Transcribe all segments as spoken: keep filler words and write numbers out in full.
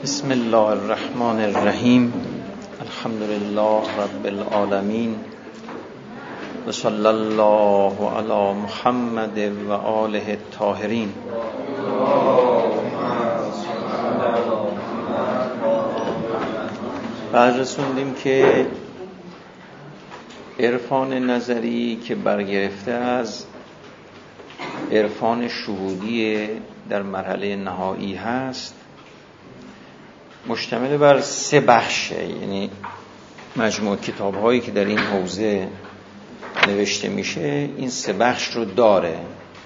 بسم الله الرحمن الرحیم. الحمد لله رب العالمین و صلی الله علی محمد و آله الطاهرین. بعد رسوندیم که عرفان نظری که برگرفته از عرفان شهودی در مرحله نهایی هست، مشتمل بر سه بخشه، یعنی مجموع کتاب هایی که در این حوزه نوشته میشه این سه بخش رو داره.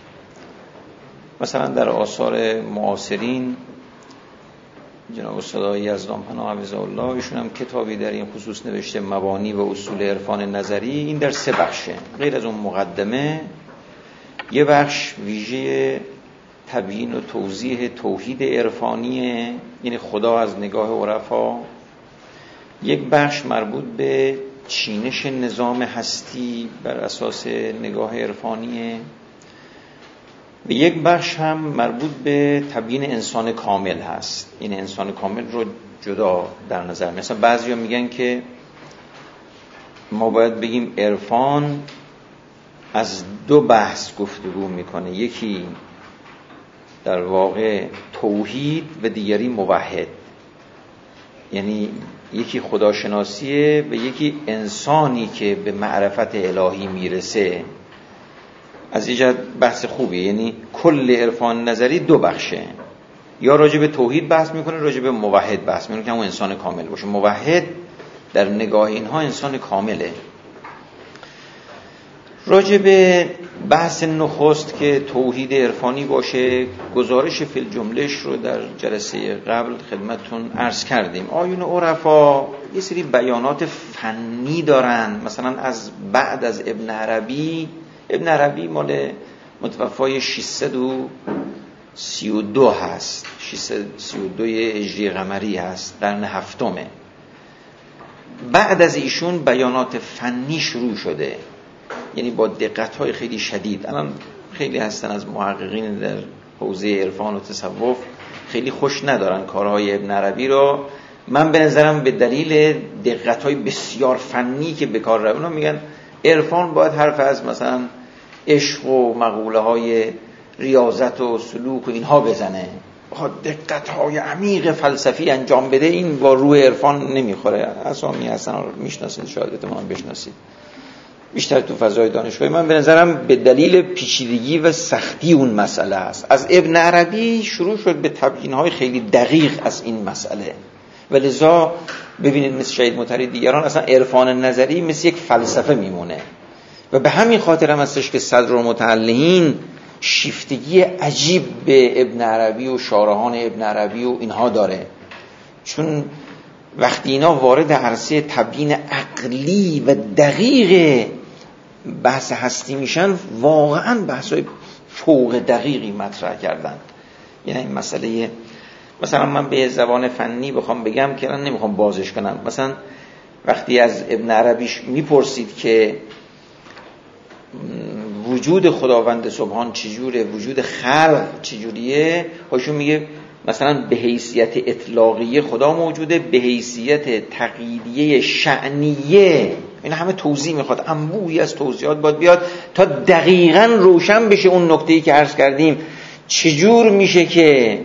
مثلا در آثار معاصرین جناب استاد یزدانپناه حفظه الله، ایشون هم کتابی در این خصوص نوشته، مبانی و اصول عرفان نظری. این در سه بخشه، غیر از اون مقدمه یه بخش ویژه تبیین و توضیح توحید عرفانیه، یعنی خدا از نگاه عرفا. یک بخش مربوط به چینش نظام هستی بر اساس نگاه عرفانیه و یک بخش هم مربوط به تبیین انسان کامل هست. این انسان کامل رو جدا در نظر. مثلا بعضیا میگن که ما باید بگیم عرفان از دو بحث گفتگو میکنه، یکی در واقع توحید و دیگری موحد، یعنی یکی خداشناسیه و یکی انسانی که به معرفت الهی میرسه. از این جهت بحث خوبیه، یعنی کل عرفان نظری دو بخشه، یا راجع به توحید بحث میکنه، راجع به موحد بحث میکنه که همون انسان کامل باشه. موحد در نگاه اینها انسان کامله. راجع به بحث نخست که توحید عرفانی باشه، گزارش فی الجمله‌اش رو در جلسه قبل خدمتتون عرض کردیم. آیون عرفا یه سری بیانات فنی دارن، مثلا از بعد از ابن عربی. ابن عربی مال متوفای ششصد و سی و دو هست، ششصد و سی و دو هجری قمری هست، قرن هفتمه. بعد از ایشون بیانات فنی شروع شده، یعنی با دقت‌های خیلی شدید. الان خیلی هستن از محققین در حوزه عرفان و تصوف خیلی خوش ندارن کارهای ابن عربی رو. من به نظرم به دلیل دقت‌های بسیار فنی که به کار رفت، اونا میگن عرفان باید حرف از مثلا عشق و مقوله‌های ریاضت و سلوک و اینها بزنه، بخواد دقت‌های عمیق فلسفی انجام بده. این با روح عرفان نمیخوره. اسامی هستن رو میشناسید، شاید احتمالاً بشناسید، بیشتر تو فضای دانشگاهی. من به نظرم به دلیل پیچیدگی و سختی اون مسئله است. از ابن عربی شروع شد به تبیین‌های خیلی دقیق از این مسئله و لذا ببینید مثل شهید مطهری دیگران اصلا عرفان نظری مثل یک فلسفه میمونه و به همین خاطر هم هستش که صدر المتعلقین شیفتگی عجیب به ابن عربی و شارحان ابن عربی و اینها داره، چون وقتی اینا وارد عرصه تبیین عقلی و دقیق بحث هستی میشن، واقعا بحثای فوق دقیقی مطرح کردن. یعنی این مسئله، مثلا من به زبان فنی بخوام بگم که من نمیخوام بازش کنم، مثلا وقتی از ابن عربیش میپرسید که وجود خداوند سبحان چجوره، وجود خلق چجوریه، هاشون میگه مثلا به حیثیت اطلاقیه خدا موجوده، به حیثیت تقییدیه شأنیه. این همه توضیح میخواد، انبوهی از توضیحات باید بیاد تا دقیقاً روشن بشه اون نکته‌ای که عرض کردیم. چجور میشه که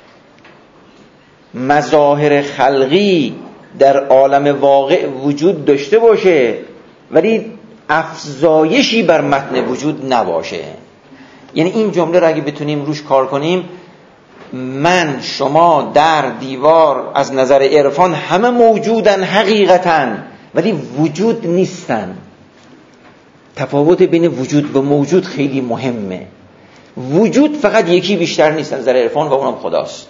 مظاهر خلقی در عالم واقع وجود داشته باشه ولی افزایشی بر متن وجود نباشه؟ یعنی این جمله رو اگه بتونیم روش کار کنیم، من، شما، در، دیوار، از نظر عرفان همه موجودن حقیقتاً ولی وجود نیستن. تفاوت بین وجود و موجود خیلی مهمه. وجود فقط یکی بیشتر نیست از نظر عرفان و اونم خداست.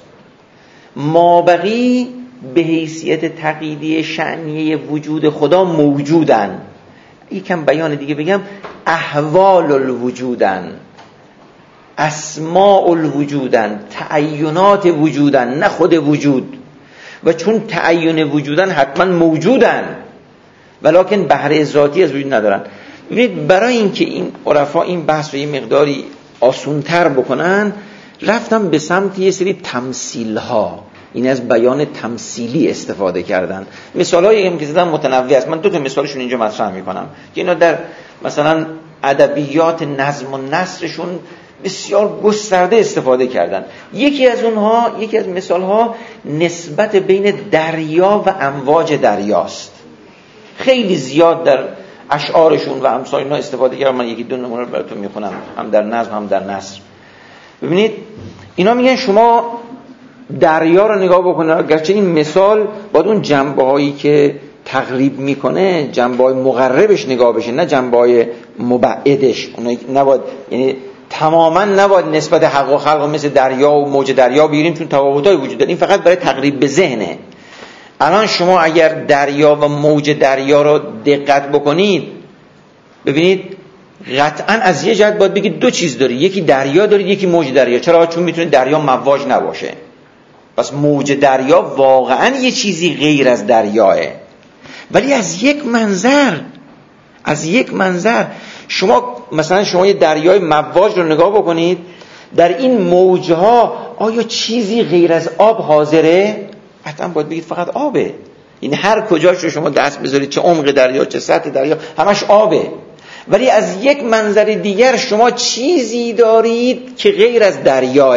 مابقی به حیثیت تقییدی شأنیه وجود خدا موجودن. یکم بیان دیگه بگم، احوال الوجودن، اسماء الوجودن، تعینات وجودن، نه خود وجود. و چون تعین وجودن حتما موجودن ولکن بهره ذاتی از وجود ندارن. ببینید برای اینکه این عرفا این بحث رو یه مقداری آسونتر بکنن، رفتم به سمت یه سری تمثیل ها. این از بیان تمثیلی استفاده کردن. مثالایی که زدم متنوع است. من دو تا مثالشون اینجا مطرح میکنم که اینا در مثلا ادبیات نظم و نثرشون بسیار گسترده استفاده کردن. یکی از اونها، یکی از مثالها نسبت بین دریا و امواج دریاست. خیلی زیاد در اشعارشون و امثال اینا استفاده کردن. من یکی دو نمونه رو براتون میخونم، هم در نظم هم در نثر. ببینید اینا میگن شما دریا رو نگاه بکنید، اگرچه این مثال باید اون جنبه‌هایی که تقریب میکنه جنبه‌های مقربش نگاه بشه، نه جنبه‌های مبعدش. اون نباید، یعنی تماما نباید نسبت حق و خلق مثل دریا و موج دریا بگیریم، چون تفاوت‌های وجود داره. این فقط برای تقریب به ذهنه. الان شما اگر دریا و موج دریا رو دقت بکنید، ببینید قطعا از یه جهت باید بگید دو چیز داری، یکی دریا دارید یکی موج دریا. چرا؟ چون میتونه دریا مواج نباشه. پس موج دریا واقعا یه چیزی غیر از دریاه. ولی از یک منظر از یک منظر شما مثلا شما یه دریای مواج رو نگاه بکنید، در این موجها آیا چیزی غیر از آب حاضره؟ قطعا باید بگید فقط آبه. این هر کجاش رو شما دست بذارید، چه عمق دریا چه سطح دریا، همش آبه. ولی از یک منظر دیگر شما چیزی دارید که غیر از دریاه.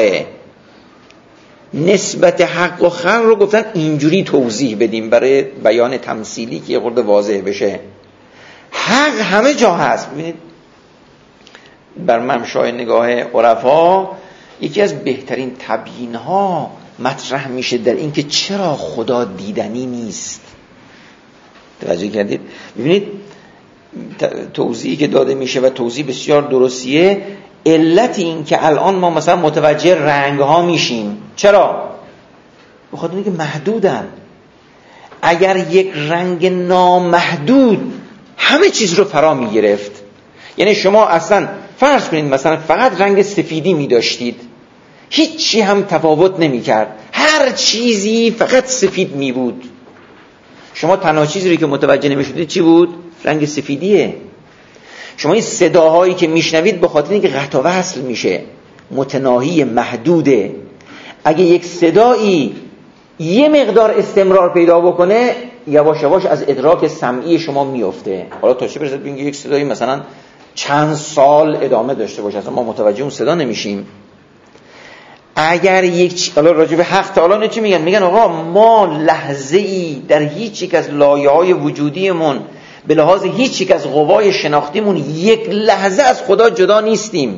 نسبت حق و خلق رو گفتن اینجوری توضیح بدیم برای بیان تمثیلی که یه خورده واضح بشه. حق همه جا هست. ببینید بر ممشای نگاه عرفا یکی از بهترین تبیین‌ها مطرح میشه در این که چرا خدا دیدنی نیست. توجه کردید؟ ببینید توضیحی که داده میشه و توضیح بسیار درستیه. علت این که الان ما مثلا متوجه رنگ ها میشیم، چرا؟ بخاطر اینکه محدودن. اگر یک رنگ نامحدود همه چیز رو فرا میگرفت، یعنی شما اصلا فرض کنید مثلا فقط رنگ سفیدی میداشتید، هیچی هم تفاوت نمیکرد، هر چیزی فقط سفید میبود، شما تنها چیزی که متوجه نمیشدید چی بود؟ رنگ سفیدیه. شما این صداهایی که میشنوید به خاطر اینکه قطع و وصل میشه، متناهی، محدوده. اگه یک صدایی یه مقدار استمرار پیدا بکنه، یواش یواش از ادراک سمعی شما میفته. حالا تا چه برسه ببینید یک صدایی مثلا چند سال ادامه داشته باشه، اصلا ما متوجه اون صدا نمیشیم. اگر یک حالا راجع به حق تعالی چی میگن؟ میگن آقا ما لحظه‌ای در هیچ یک از لایه‌های وجودیمون به لحاظ هیچ یک از قوای شناختیمون یک لحظه از خدا جدا نیستیم.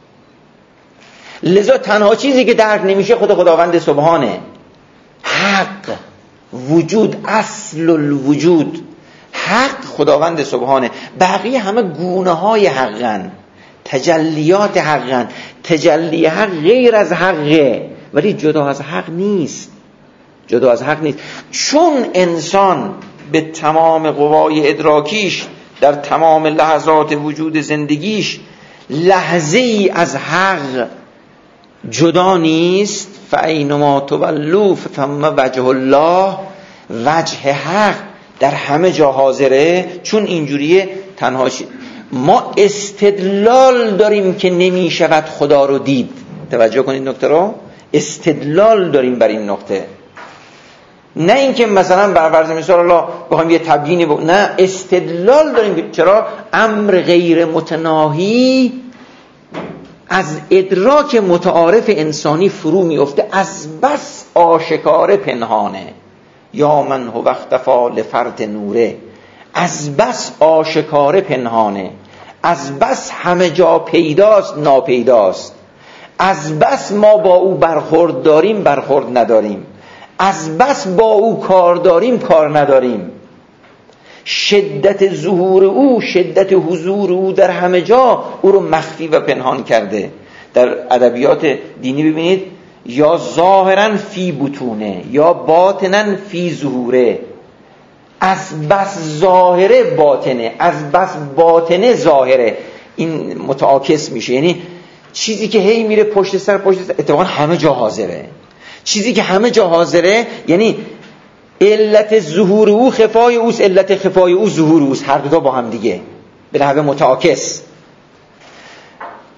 لذا تنها چیزی که درک نمیشه خود خداوند سبحانه. حق، وجود، اصل الوجود، حق خداوند سبحانه. بقیه همه گونه های حقن، تجلیات حقن. تجلی حق غیر از حقه ولی جدا از حق نیست. جدا از حق نیست. چون انسان به تمام قوای ادراکیش در تمام لحظات وجود زندگیش لحظه ای از حق جدا نیست. فاینما تولوا فثم وجه الله. وجه حق در همه جا حاضره. چون اینجوریه تنها شد. ما استدلال داریم که نمی شود خدا رو دید. توجه کنید نکته رو. استدلال داریم بر این نکته، نه اینکه مثلا بر فرض مثال الله بخوایم یه تبیینی ب... نه، استدلال داریم. چرا؟ امر غیر متناهی از ادراک متعارف انسانی فرو میفته، از بس آشکار پنهانه. یا من هو اختفا لفرط نوره. از بس آشکار پنهانه، از بس همه جا پیداست ناپیداست، از بس ما با او برخورد داریم برخورد نداریم، از بس با او کار داریم کار نداریم. شدت ظهور او، شدت حضور او در همه جا او رو مخفی و پنهان کرده. در ادبیات دینی ببینید، یا ظاهرا فی بطونه یا باطنا فی ظهوره. از بس ظاهره باطنه، از بس باطنه ظاهره. این متعاکس میشه، یعنی چیزی که هی میره پشت سر پشت سر اتفاقا همه جا حاضره. چیزی که همه جا حاضره یعنی علت ظهور او خفای اوست، علت خفای او ظهور اوست، هر دو تا با هم دیگه به نحو متعاکس.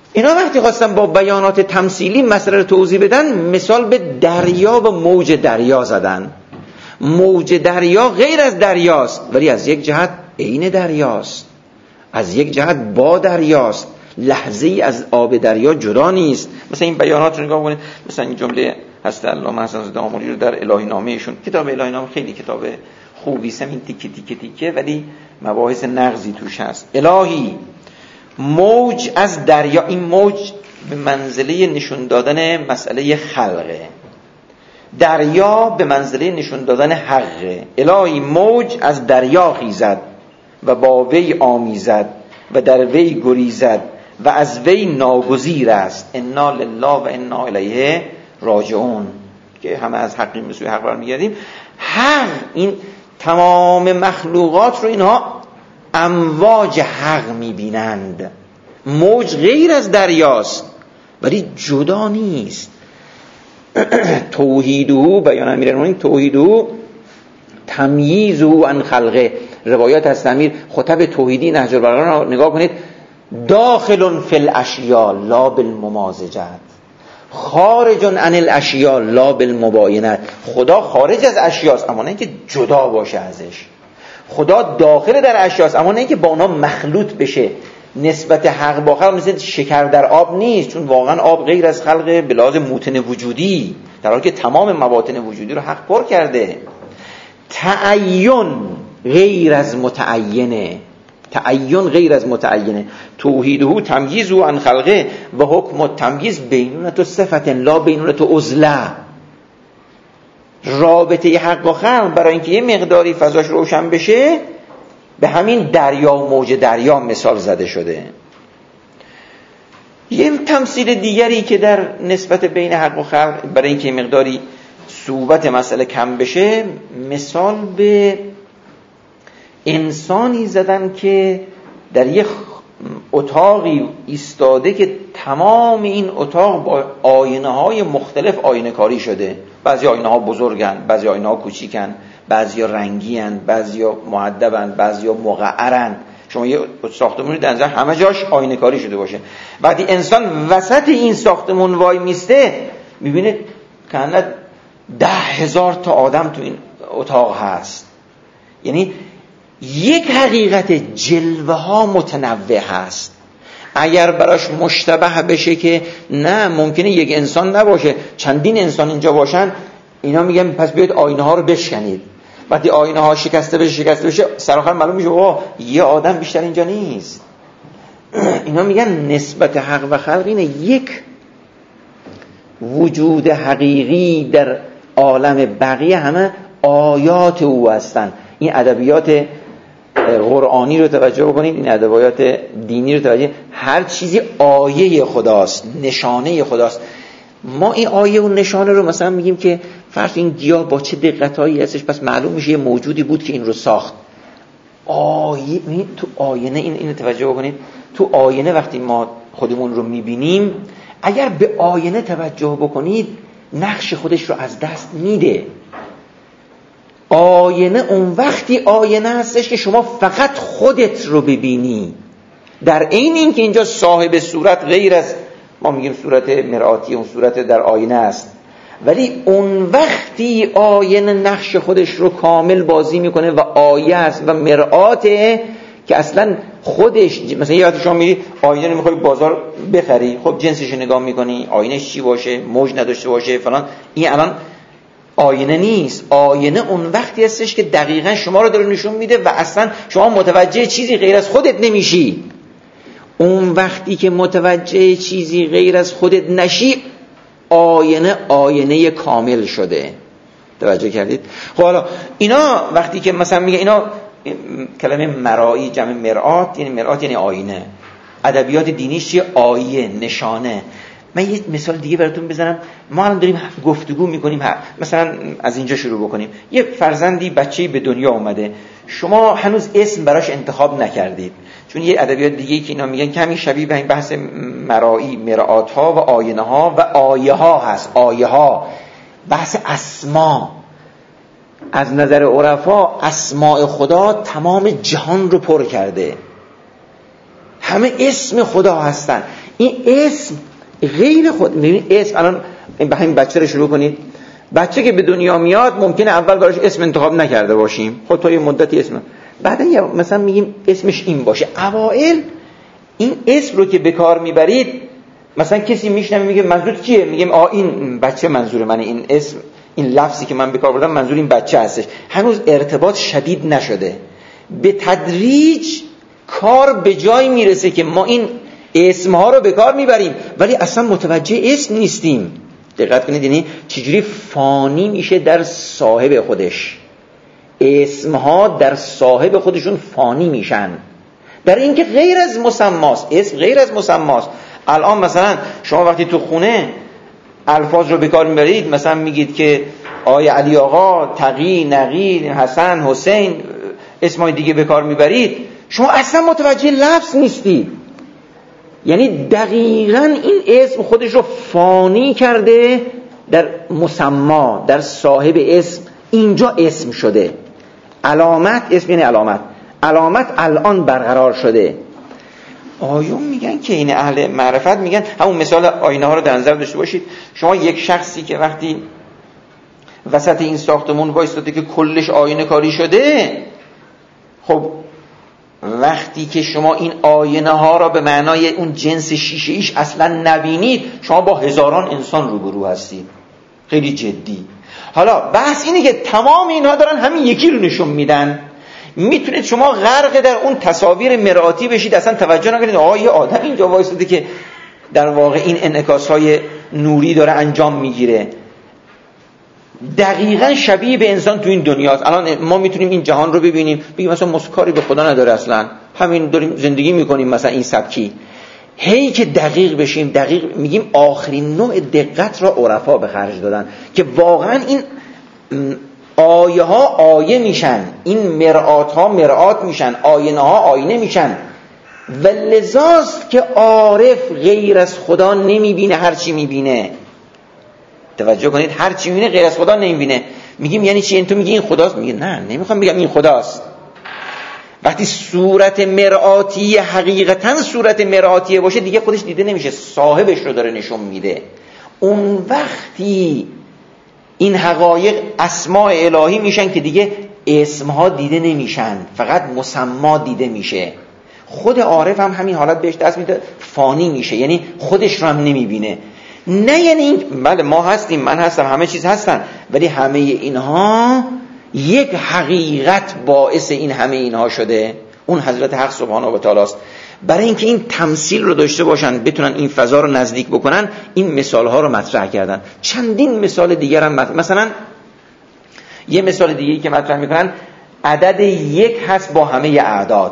اینا وقتی خواستن با بیانات تمثیلی مسئله رو توضیح بدن، مثال به دریا و موج دریا زدن. موج دریا غیر از دریاست، ولی از یک جهت عین دریاست، از یک جهت با دریاست، لحظه ای از آب دریا جدا نیست. مثلا این بیانات رو نگاه کنید، مثلا این جمله هست علامه حسن زاده آملی رو در الهی نامه ایشون، کتاب الهی نامه خیلی کتاب خوبی است، این تیکه تیکه تیکه ولی مباحث نغزی توش هست. الهی موج از دریا، این موج به منزله نشون دادن مسئله خلقه، دریا به منزله نشون دادن حقه. الهی موج از دریا خیزد و با وی آمیزد و در وی گریزد و از وی ناگزیر است. انا لله و انا الیه راجعون، که همه از حقیم به سوی حق برمیگردیم. حق، این تمام مخلوقات رو اینها امواج حق میبینند. موج غیر از دریاست ولی جدا نیست. توحیدو، بیان امیرالمومنین، توحیدو تمییزو عن خلقه. روایات از امیر خطب توحیدی نهج البلاغه رو نگاه کنید، داخل فی الاشیاء لا بالممازجت، خارج عن الاشیاء لا بالمباینت. خدا خارج از اشیاست اما نه اینکه جدا باشه ازش. خدا داخل در اشیاست اما نه اینکه با اونا مخلوط بشه. نسبت حق با خلق مثل شکر در آب نیست، چون واقعا آب غیر از خلق به لحاظ موتن وجودی، در حالی که تمام مواطن وجودی رو حق پر کرده. تعین غیر از متعینه، تعین غیر از متعینه. توحیده تمییز عن خلقه و حکم التمییز بینونت و صفت لا بینونت و عزله. رابطه حق و خلق برای اینکه یه مقداری فضاش روشن بشه به همین دریا و موج دریا مثال زده شده. یه تمثیل دیگری که در نسبت بین حق و خلق برای اینکه مقداری صعوبت مسئله کم بشه، مثال به انسانی زدن که در یک اتاقی ایستاده که تمام این اتاق با آینه های مختلف آینه کاری شده. بعضی آینه ها بزرگن، بعضی آینه ها کوچیکن، بعضی ها رنگی هن، بعضی ها مؤدبن، بعضی ها مقعرن. شما یه ساختمونی در نظر همه جاش آینه کاری شده باشه، بعدی انسان وسط این ساختمون وای میسته، میبینه که ده هزار تا آدم تو این اتاق هست. یعنی یک حقیقت جلوه ها متنوع هست. اگر براش مشتبه بشه که نه ممکنه یک انسان نباشه، چندین انسان اینجا باشن، اینا میگن پس بیاید آینه ها رو بشکنید. وقتی آینه ها شکسته بشه شکسته بشه سراخر معلوم میشه اوه یه آدم بیشتر اینجا نیست. اینا میگن نسبت حق و خلق اینه، یک وجود حقیقی در عالم، بقیه همه آیات او هستن. این ادبیات قرآنی رو توجه بکنید، این ادبیات دینی رو توجه، هر چیزی آیه خداست، نشانه خداست. ما این آیه و نشانه رو مثلا میگیم که فرض این گیاه با چه دقتایی هستش، پس معلوم میشه یه موجودی بود که این رو ساخت. آیه تو آینه این اینو توجه بکنید، تو آینه وقتی ما خودمون رو میبینیم، اگر به آینه توجه بکنید نقش خودش رو از دست میده. آینه اون وقتی آینه هستش که شما فقط خودت رو ببینی، در عین این که اینجا صاحب صورت غیر از ما میگیم صورت مرآتی، اون صورت در آینه است، ولی اون وقتی آینه نقش خودش رو کامل بازی میکنه و آیه است و مرآته که اصلا خودش، مثلا یه وقتی شما میری آینه رو میخوای بازار بخری، خب جنسش نگاه میکنی، آینهش چی باشه، موج نداشته باشه فلان، این الان آینه نیست. آینه اون وقتی هستش که دقیقاً شما رو داره نشون میده و اصلا شما متوجه چیزی غیر از خودت نمیشی. اون وقتی که متوجه چیزی غیر از خودت نشی، آینه آینه کامل شده. توجه کردید؟ خب حالا اینا وقتی که مثلا میگه اینا کلمه مرایی جمع مرآت، یعنی مرآت یعنی آینه. ادبیات دینیش چیه؟ آیه، نشانه. من یه مثال دیگه براتون بزنم. ما الان داریم گفتگو میکنیم، مثلا از اینجا شروع بکنیم. یه فرزندی، بچه‌ای به دنیا اومده، شما هنوز اسم براش انتخاب نکردید، چون یه ادبیات دیگه‌ای که اینا میگن کمی شبیه به این بحث مرایی، مرآت ها و آینه ها و آیه ها هست. آیه ها بحث اسما. از نظر عرفا اسماء خدا تمام جهان رو پر کرده، همه اسم خدا هستن. این اسم غیر خود. ببین اسم الان به همین بچه رو شروع کنید. بچه که به دنیا میاد ممکنه اول براش اسم انتخاب نکرده باشیم، خود تا یه مدتی اسم، بعدا مثلا میگیم اسمش این باشه. اوائل این اسم رو که به کار میبرید، مثلا کسی میشنوه میگه منظور چیه؟ میگیم آ این بچه منظور منه، این اسم، این لفظی که من به کار بردم منظور این بچه هستش. هنوز ارتباط شدید نشده. به تدریج کار به جای میرسه که ما این اسمها رو به کار میبریم ولی اصلا متوجه اسم نیستیم. دقت کنید، یعنی چجوری فانی میشه در صاحب خودش. اسمها در صاحب خودشون فانی میشن، در اینکه غیر از مسماست. اسم غیر از مسماست. الان مثلا شما وقتی تو خونه الفاظ رو به کار میبرید، مثلا میگید که آقای علی آقا، تقی، نقی، حسن، حسین، اسمای دیگه به کار میبرید، شما اصلا متوجه لفظ نیستید. یعنی دقیقاً این اسم خودش رو فانی کرده در مسما، در صاحب اسم. اینجا اسم شده. علامت، اسم یعنی علامت، علامت الان برقرار شده. آیون میگن که این اهل معرفت میگن، همون مثال آینه ها رو در نظر داشته باشید. شما یک شخصی که وقتی وسط این ساختمون وایستاده که کلش آینه کاری شده، خب وقتی که شما این آینه ها را به معنای اون جنس شیشه ایش اصلا نبینید، شما با هزاران انسان روبرو هستید. خیلی جدی. حالا بحث اینه که تمام اینها دارن همین یکی رو نشون میدن. میتونید شما غرق در اون تصاویر مرآتی بشید، اصلا توجه نکنید آقا یه آدم اینجا وایساده که در واقع این انعکاس‌های نوری داره انجام میگیره. دقیقاً شبیه به انسان تو این دنیاست. الان ما میتونیم این جهان رو ببینیم، بگیم مثلا مسکاری به خدا نداره، اصلا همین داریم زندگی میکنیم مثلا این سبکی. هی که دقیق بشیم، دقیق میگیم آخرین نوع دقت را عرفا به خرج دادن که واقعاً این آیه ها آیه میشن، این مرآت ها مرآت میشن، آینه ها آینه میشن. و لذاست که عارف غیر از خدا نمیبینه، هر چی میبینه. توجه کنید، هر چی میبینه غیر از خدا نمیبینه. میگیم یعنی چی؟ این تو میگی این خداست؟ میگه نه، نمیخوام بگم این خداست. وقتی صورت مرآتی حقیقتا صورت مرآتیه باشه دیگه خودش دیده نمیشه، صاحبش رو داره نشون میده. اون وقتی این حقایق اسماء الهی میشن که دیگه اسمها دیده نمیشن، فقط مسما دیده میشه. خود عارف هم همین حالت بهش دست میده، فانی میشه، یعنی خودش رو هم نمیبینه. نه یعنی این بله ما هستیم، من هستم، همه چیز هستن، ولی همه اینها یک حقیقت باعث این همه اینها شده، اون حضرت حق سبحانه و تعالی است. برای اینکه این تمثیل رو داشته باشن، بتونن این فضا رو نزدیک بکنن، این مثال ها رو مطرح کردن. چندین مثال دیگر هم مطرح. مثلا یه مثال دیگه‌ای که مطرح میکنن، عدد یک هست با همه اعداد.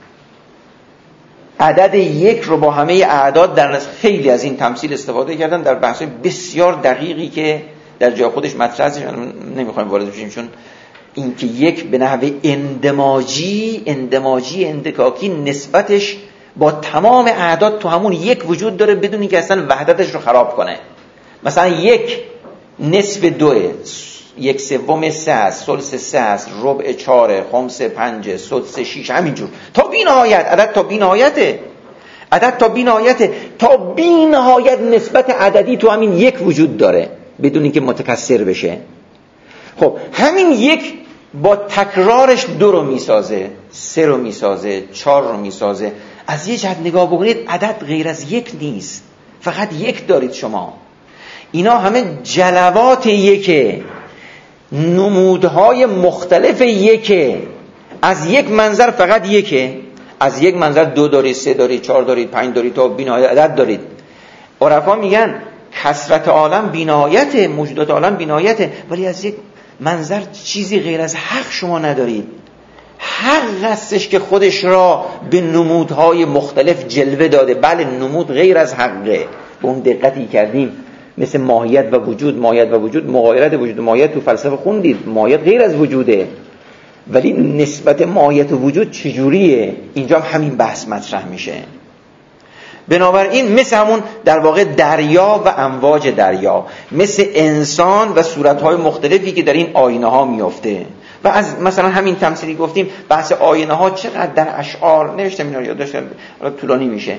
عدد یک رو با همه اعداد در خیلی از این تمثیل استفاده کردن در بحث بسیار دقیقی که در جای خودش مطرح است. نمیخوایم وارد بشیم چون این که یک به نحو اندماجی اندماجی اندکاکی نسبتش با تمام اعداد تو همون یک وجود داره بدون اینکه اصلا وحدتش رو خراب کنه. مثلا یک نصف دوه، یک سوم سه است، ثلث سه است، ربع چهاره، خمس پنجه، سدس شیش، همینجور تا بی نهایت. عدد تا بی نهایته، عدد تا بی نهایته، تا بی نهایت نسبت عددی تو همین یک وجود داره بدون اینکه متکثر بشه. خب همین یک با تکرارش دو رو میسازه، سه رو میسازه، چهار رو میسازه. از یه جهت نگاه بکنید عدد غیر از یک نیست، فقط یک دارید شما. اینا همه جلوات یکه، نمودهای مختلف یکه. از یک منظر فقط یکه، از یک منظر دو دارید، سه دارید، چهار دارید، پنج دارید، تا بی‌نهایت عدد دارید. عرفا میگن کثرت عالم بی‌نهایته، موجودات عالم بی‌نهایته، ولی از یک منظر چیزی غیر از حق شما ندارید. حق هستش که خودش را به نمودهای مختلف جلوه داده. بله نمود غیر از حقه، به اون دقتی کردیم، مثل ماهیت و وجود. ماهیت و وجود، مغایرت وجود و ماهیت تو فلسفه خوندید، ماهیت غیر از وجوده، ولی نسبت ماهیت و وجود چجوریه؟ اینجا هم همین بحث مطرح میشه. بنابراین مثل همون در واقع دریا و امواج دریا، مثل انسان و صورتهای مختلفی که در این آینه ها میفته. و از مثلا همین تمثیلی گفتیم، بحث آینه ها چقدر در اشعار نوشتم، اینا رو یاد داشتم، طولانی میشه،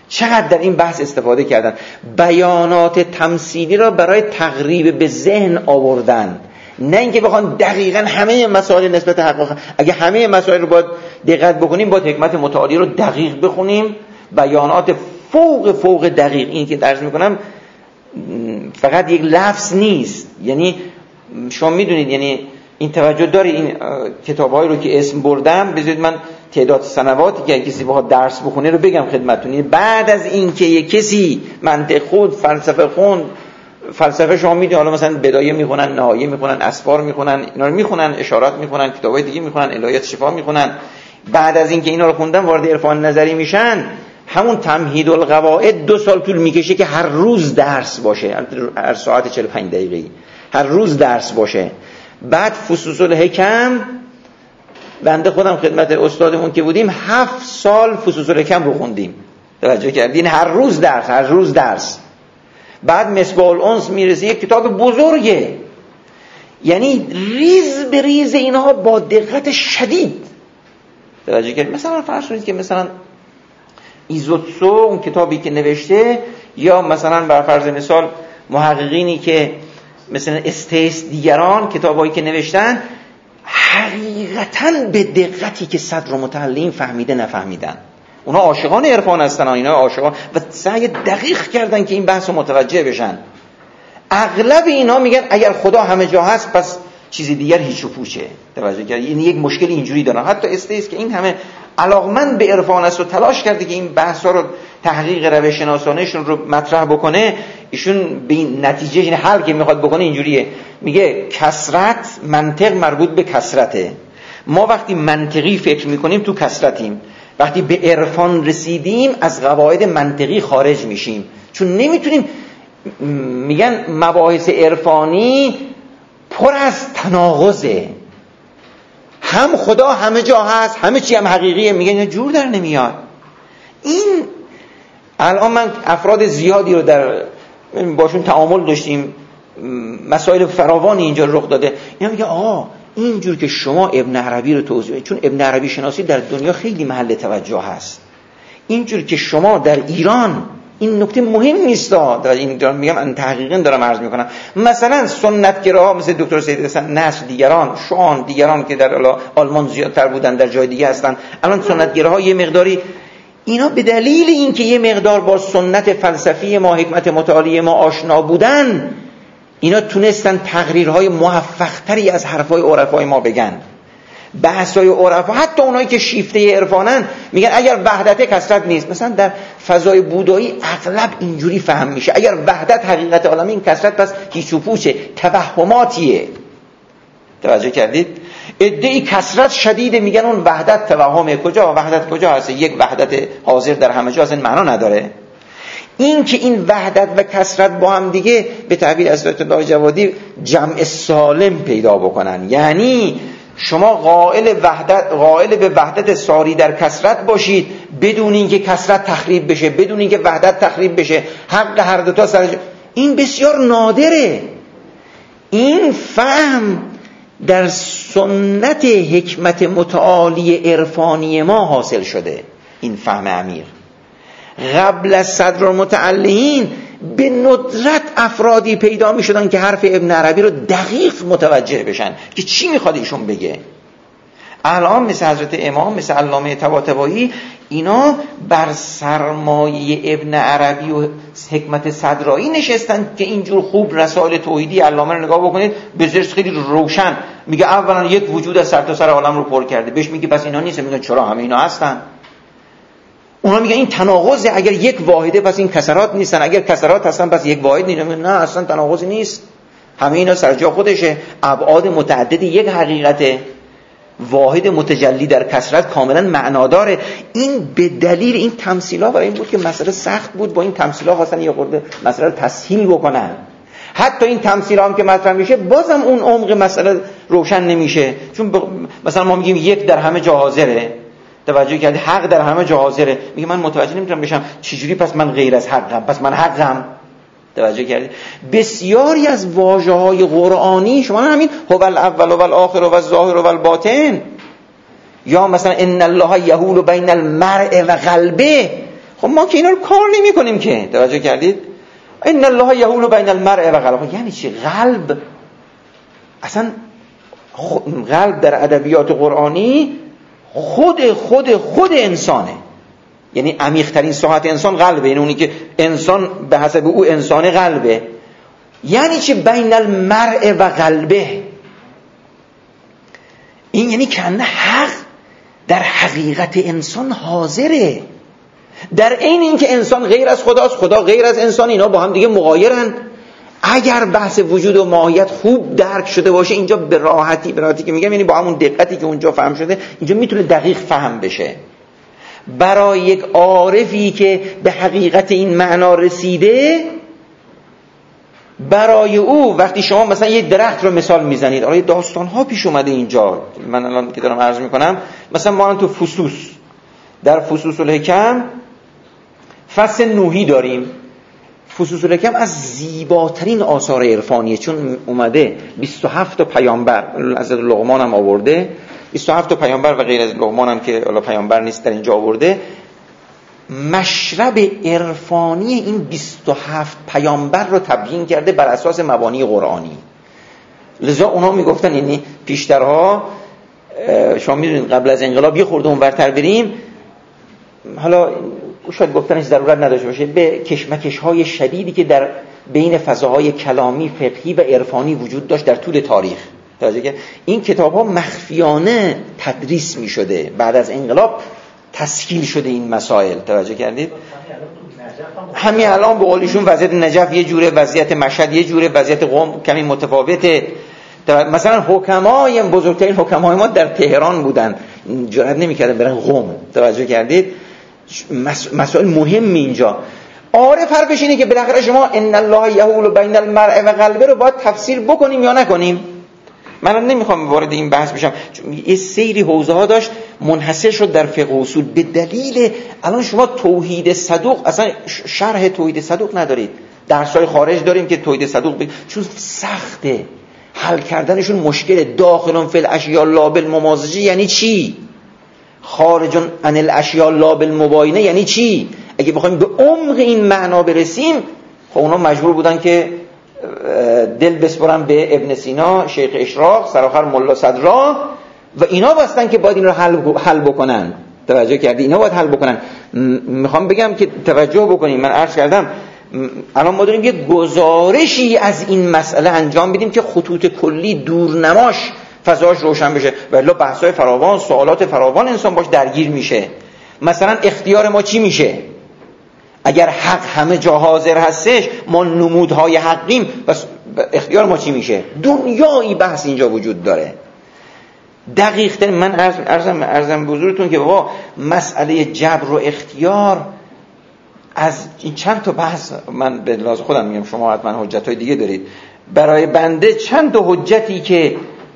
چقدر در این بحث استفاده کردن، بیانات تمثیلی را برای تقریب به ذهن آوردن، نه اینکه بخوان دقیقاً همه مسائل نسبت حق. اگه همه مسائل رو باید دقت بکنیم، باید حکمت متعالی رو دقیق بخونیم، بیانات فوق فوق دقیق. این که درس میکنم فقط یک لفظ نیست، یعنی شما میدونید، یعنی این توجه داری این کتاب‌هایی رو که اسم بردم، بذارید من تعداد سنواتی که کسی بخواد درس بخونه رو بگم خدمتتون. بعد از این که یک کسی منطق خود، فلسفه خون، فلسفه شما میدونید حالا مثلا بدایه میخونن، نهایه میخونن، اسفار میخونن، اینا رو میخونن، اشارات میخونن، کتابای دیگه میخونن، الهیات شفا میخونن. بعد از این که اینا رو خوندن وارد عرفان نظری میشن، همون تمهید القواعد دو سال طول میکشه که هر روز درس باشه، هر ساعت چهل و پنج دقیقه‌ای هر روز درس باشه. بعد فصوص الحکم، بنده خودم خدمت استادمون که بودیم هفت سال فصوص الحکم رو خوندیم، توجه کردین؟ هر روز درس، هر روز درس. بعد مصباح الانس میرسه، یک کتاب بزرگه، یعنی ریز به ریز اینها با دقت شدید، توجه کردین؟ مثلا فرض کنید که مثلا ایزوتسو اون کتابی که نوشته، یا مثلا بر فرض مثال محققینی که مثلا استیس دیگران کتابایی که نوشتن، حقیقتاً به دقتی که صدر متعلم فهمیده نفهمیدن. اونا عاشقان عرفان هستن، اینا عاشقان و سعی دقیق کردن که این بحث رو متوجه بشن. اغلب اینا میگن اگر خدا همه جا هست پس چیز دیگر هیچ و پوچه، توجه کردید؟ یعنی یک مشکل اینجوری دارن. حتی استیس که این همه علاقمند به عرفان است و تلاش کرده که این بحثا رو تحقیق روش شناسانیشون رو مطرح بکنه، ایشون به این نتیجه، این حل که میخواد بکنه اینجوریه، میگه کثرت، منطق مربوط به کثرته. ما وقتی منطقی فکر میکنیم تو کثرتیم، وقتی به عرفان رسیدیم از قواعد منطقی خارج میشیم، چون نمیتونیم. میگن مباحث عرفانی پر از تناقضه، هم خدا همه جا هست، همه چی هم حقیقیه، میگن اینا جور در نمیاد. این الان من افراد زیادی رو در باشون تعامل داشتیم، مسائل فراوانی اینجا رخ داده، اینا میگه آقا اینجور که شما ابن عربی رو توضیح، چون ابن عربی شناسی در دنیا خیلی محل توجه هست، اینجور که شما در ایران، این نکته مهم نیست، در این دارم میگم، من تحقیقاً دارم عرض میکنم، مثلا سنتگراها مثل دکتر سید حسن نصر، دیگران شان، دیگران که در آلمان زیادتر بودن، در جای دیگه هستن، الان سنتگراها یه مقداری، اینا به دلیل اینکه یه مقدار با سنت فلسفی ما، حکمت متعالی ما آشنا بودن، اینا تونستن تقریرهای موفق‌تری از حرفای عرفای ما بگن. بحثای عرفا، حتی اونایی که شیفته عرفانن، میگن اگر وحدت کثرت نیست. مثلا در فضای بودایی اغلب اینجوری فهم میشه، اگر وحدت حقیقت عالمی، این کثرت پس هیچ و پوچه، توهماتیه. توجه کردید؟ ادعای کثرت شدیده، میگن اون وحدت توهمه. کجا وحدت کجا هست؟ یک وحدت حاضر در همه جا اصلا معنا نداره. این که این وحدت و کثرت با هم دیگه به تعبیر حضرت الله جوادی جمع سالم پیدا بکنن، یعنی شما قائل وحدت، قائل به وحدت ساری در کثرت باشید، بدون اینکه کثرت تخریب بشه، بدون اینکه وحدت تخریب بشه، حق هر دو تا سر جا. این بسیار نادره. این فهم در سنت حکمت متعالی عرفانی ما حاصل شده، این فهم عمیق. قبل از صدر المتعلین به ندرت افرادی پیدا می شدن که حرف ابن عربی رو دقیق متوجه بشن که چی میخواد ایشون بگه. الان مثل حضرت امام، مثل علامه طباطبایی، اینا بر سرمایه ابن عربی و حکمت صدرایی نشستن که اینجور خوب رسائل توحیدی علامه رو نگاه بکنید، به ذرس خیلی روشن میگه اولا یک وجود از سر تا سر عالم رو پر کرده. بهش میگه پس اینا نیست، میگن چرا همه اینا هستن. اونا میگن این تناقضه، اگر یک واحده پس این کسرات نیستن، اگر کسرات هستن پس یک واحد نیست. نه اصلا تناقضی نیست، همه اینا سر جا خودشه، ابعاد متعدد یک حقیقته، واحد متجلی در کسرت کاملا معناداره. این به دلیل این تمثیل‌ها برای این بود که مسئله سخت بود، با این تمثیل‌ها خواستن یه خورده مسئله رو تسهیل بکنن. حتی این تمثیل‌ها هم که مطرح میشه بازم اون عمق مسئله روشن نمیشه، چون ب... مثلا ما میگیم یک در همه جا حاضره، توجه کردی؟ حق در همه جا حاضره، میگه من متوجه نمیتونم بشم چجوری پس من غیر از حقم، پس من حقم. توجه کردی؟ بسیاری از واژه‌های قرآنی شما همین هو الاول و الاخر و الظاهر و الباطن، یا مثلا ان الله یحول بین المرء و قلبه، خب ما که اینا رو کار نمی کنیم که. توجه کردید؟ ان الله یحول بین المرء و قلبه. یعنی چی؟ قلب اصلا قلب در ادبیات قرآنی خود خود خود انسانه، یعنی عمیق‌ترین ساحت انسان قلبه، یعنی اونی که انسان به حسب او انسان قلبه. یعنی چه بین المرء و قلبه؟ این یعنی که حق در حقیقت انسان حاضره، در عین این که انسان غیر از خداست، خدا غیر از انسان، اینا با هم دیگه مغایرن. اگر بحث وجود و ماهیت خوب درک شده باشه اینجا به راحتی به راحتی که میگم، یعنی با همون دقتی که اونجا فهم شده اینجا میتونه دقیق فهم بشه. برای یک عارفی که به حقیقت این معنا رسیده، برای او وقتی شما مثلا یک درخت رو مثال میزنید، آره داستان ها پیش اومده اینجا، من الان که دارم عرض میکنم، مثلا ما تو فصوص در فصوص الحکم فصل نوحی داریم. فصوص الحکم از زیباترین آثار عرفانیه، چون اومده بیست و هفت تا پیامبر، از لقمان هم آورده، بیست و هفت تا پیامبر و غیر از لقمان هم که حالا پیامبر نیست در اینجا آورده. مشرب عرفانی این بیست و هفت پیامبر رو تبیین کرده بر اساس مبانی قرآنی. لذا اونا میگفتن، یعنی پیشترها، شما میدونید قبل از انقلاب یه خورده اونورتر بریم، حالا شاید گفتنش ضرورت نداشته باشه، به کشمکش های شدیدی که در بین فضاهای کلامی، فقهی و عرفانی وجود داشت در طول تاریخ. توجه که این کتاب ها مخفیانه تدریس می شده، بعد از انقلاب تسکیل شده این مسائل. توجه کردید؟ همین الان به قولیشون وضعیت نجف یه جوره، وضعیت مشهد یه جوره، وضعیت قم کمی متفاوته. مثلا حکمای بزرگترین حکمای ما در تهران بودن، جرئت نمی‌کردن برن قم. توجه کردید؟ مسائل مهم اینجا. عارف حرفش اینه که بالاخره شما ان الله یحول بین المرء و قلبه رو باید تفسیر بکنیم یا نکنیم. من نمیخوام وارد این بحث بشم، یه سیری حوزه ها داشت منحصر شد در فقه و اصول. به دلیل الان شما توحید صدوق، اصلا شرح توحید صدوق ندارید، درس‌های خارج داریم که توحید صدوق ب... چون سخته حل کردنشون، مشکل. داخلون فی الاشیاء لا بالممازجه یعنی چی؟ خارج عن الاشیاء لا بالمباینه یعنی چی؟ اگه بخوایم به عمق این معنا برسیم، خب اونا مجبور بودن که دل بسپرن به ابن سینا، شیخ اشراق، سرآخر ملا صدرا، و اینا واسطن که باید این رو حل حل بکنن. توجه کردی؟ اینا باید حل بکنن. میخوام بگم که توجه بکنیم، من عرض کردم الان ما داریم یه گزارشی از این مسئله انجام بدیم که خطوط کلی دورنماش فضاش روشن بشه، ولی بحث‌های فراوان، سوالات فراوان انسان باش درگیر میشه. مثلا اختیار ما چی میشه؟ اگر حق همه جا حاضر هستش، ما نمودهای حقیم، بس اختیار ما چی میشه؟ دنیایی بحث اینجا وجود داره. دقیق تر من عرض ارزم ارزم به حضورتون که بابا مسئله جبر و اختیار از این چند تا بحث، من به لحاظ خودم میگم، شما حتما حجت‌های دیگه دارید. برای بنده چند تا حجتی که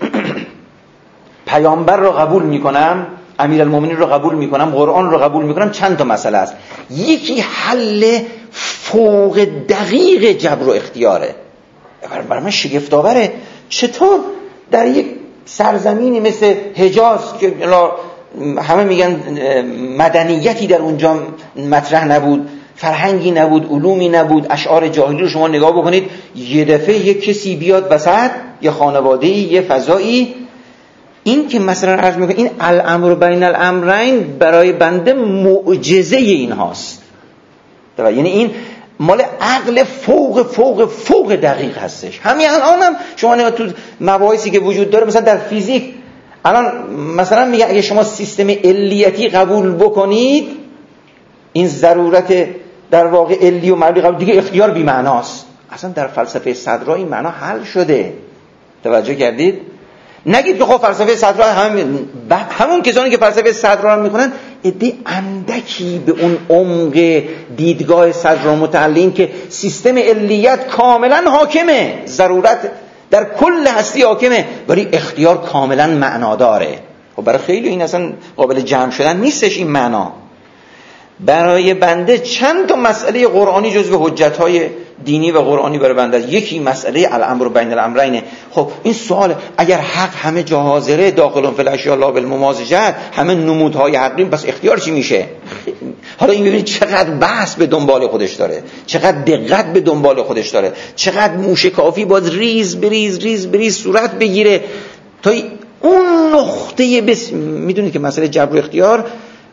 پیامبر رو قبول میکنم، امیرالمومنین رو قبول میکنم، قرآن رو قبول میکنم، چند تا مسئله است. یکی حل فوق دقیق جبر و اختیاره. برای من شگفت آوره چطور در یک سرزمینی مثل حجاز که همه میگن مدنیتی در اونجا مطرح نبود، فرهنگی نبود، علومی نبود، اشعار جاهلی رو شما نگاه بکنید، یه دفعه یک کسی بیاد وسط، یه خانواده‌ای، یه فضایی، این که مثلا عرض میکنه این الامر بین الامرین برای بنده معجزه این هاست. یعنی این مال عقل فوق فوق فوق دقیق هستش. همین الان هم شما نگاه تو مباحثی که وجود داره، مثلا در فیزیک الان مثلا میگه اگه شما سیستم علیتی قبول بکنید، این ضرورت در واقع علی و معلولی قبول، دیگه اختیار بی معناست. اصلا در فلسفه صدرا این معنا حل شده. توجه کردید؟ نگید که خب فلسفه صدرا هم همون کسانی که فلسفه صدرا رو میکنن عده اندکی به اون عمق دیدگاه صدرا متعلقین که سیستم علیت کاملا حاکمه، ضرورت در کل هستی حاکمه، ولی اختیار کاملا معناداره. خب برای خیلی این اصلا قابل جمع شدن نیستش این معنا. برای بنده چند تا مسئله قرآنی جزو حجت‌های دینی و قرآنی برای بنده. یکی مسئله الامر بین الامرین. خب این سوال، اگر حق همه جا حاضره، داخلون فی الاشیاء لا بالممازجه، همه نمودهای حقیم، پس اختیار چی میشه؟ حالا این ببینید چقدر بحث به دنبال خودش داره، چقدر دقت به دنبال خودش داره، چقدر موشکافی باز ریز بریز ریز بریز صورت بگیره تا اون نقطه بس. میدونید که مسئله جبر و اختیار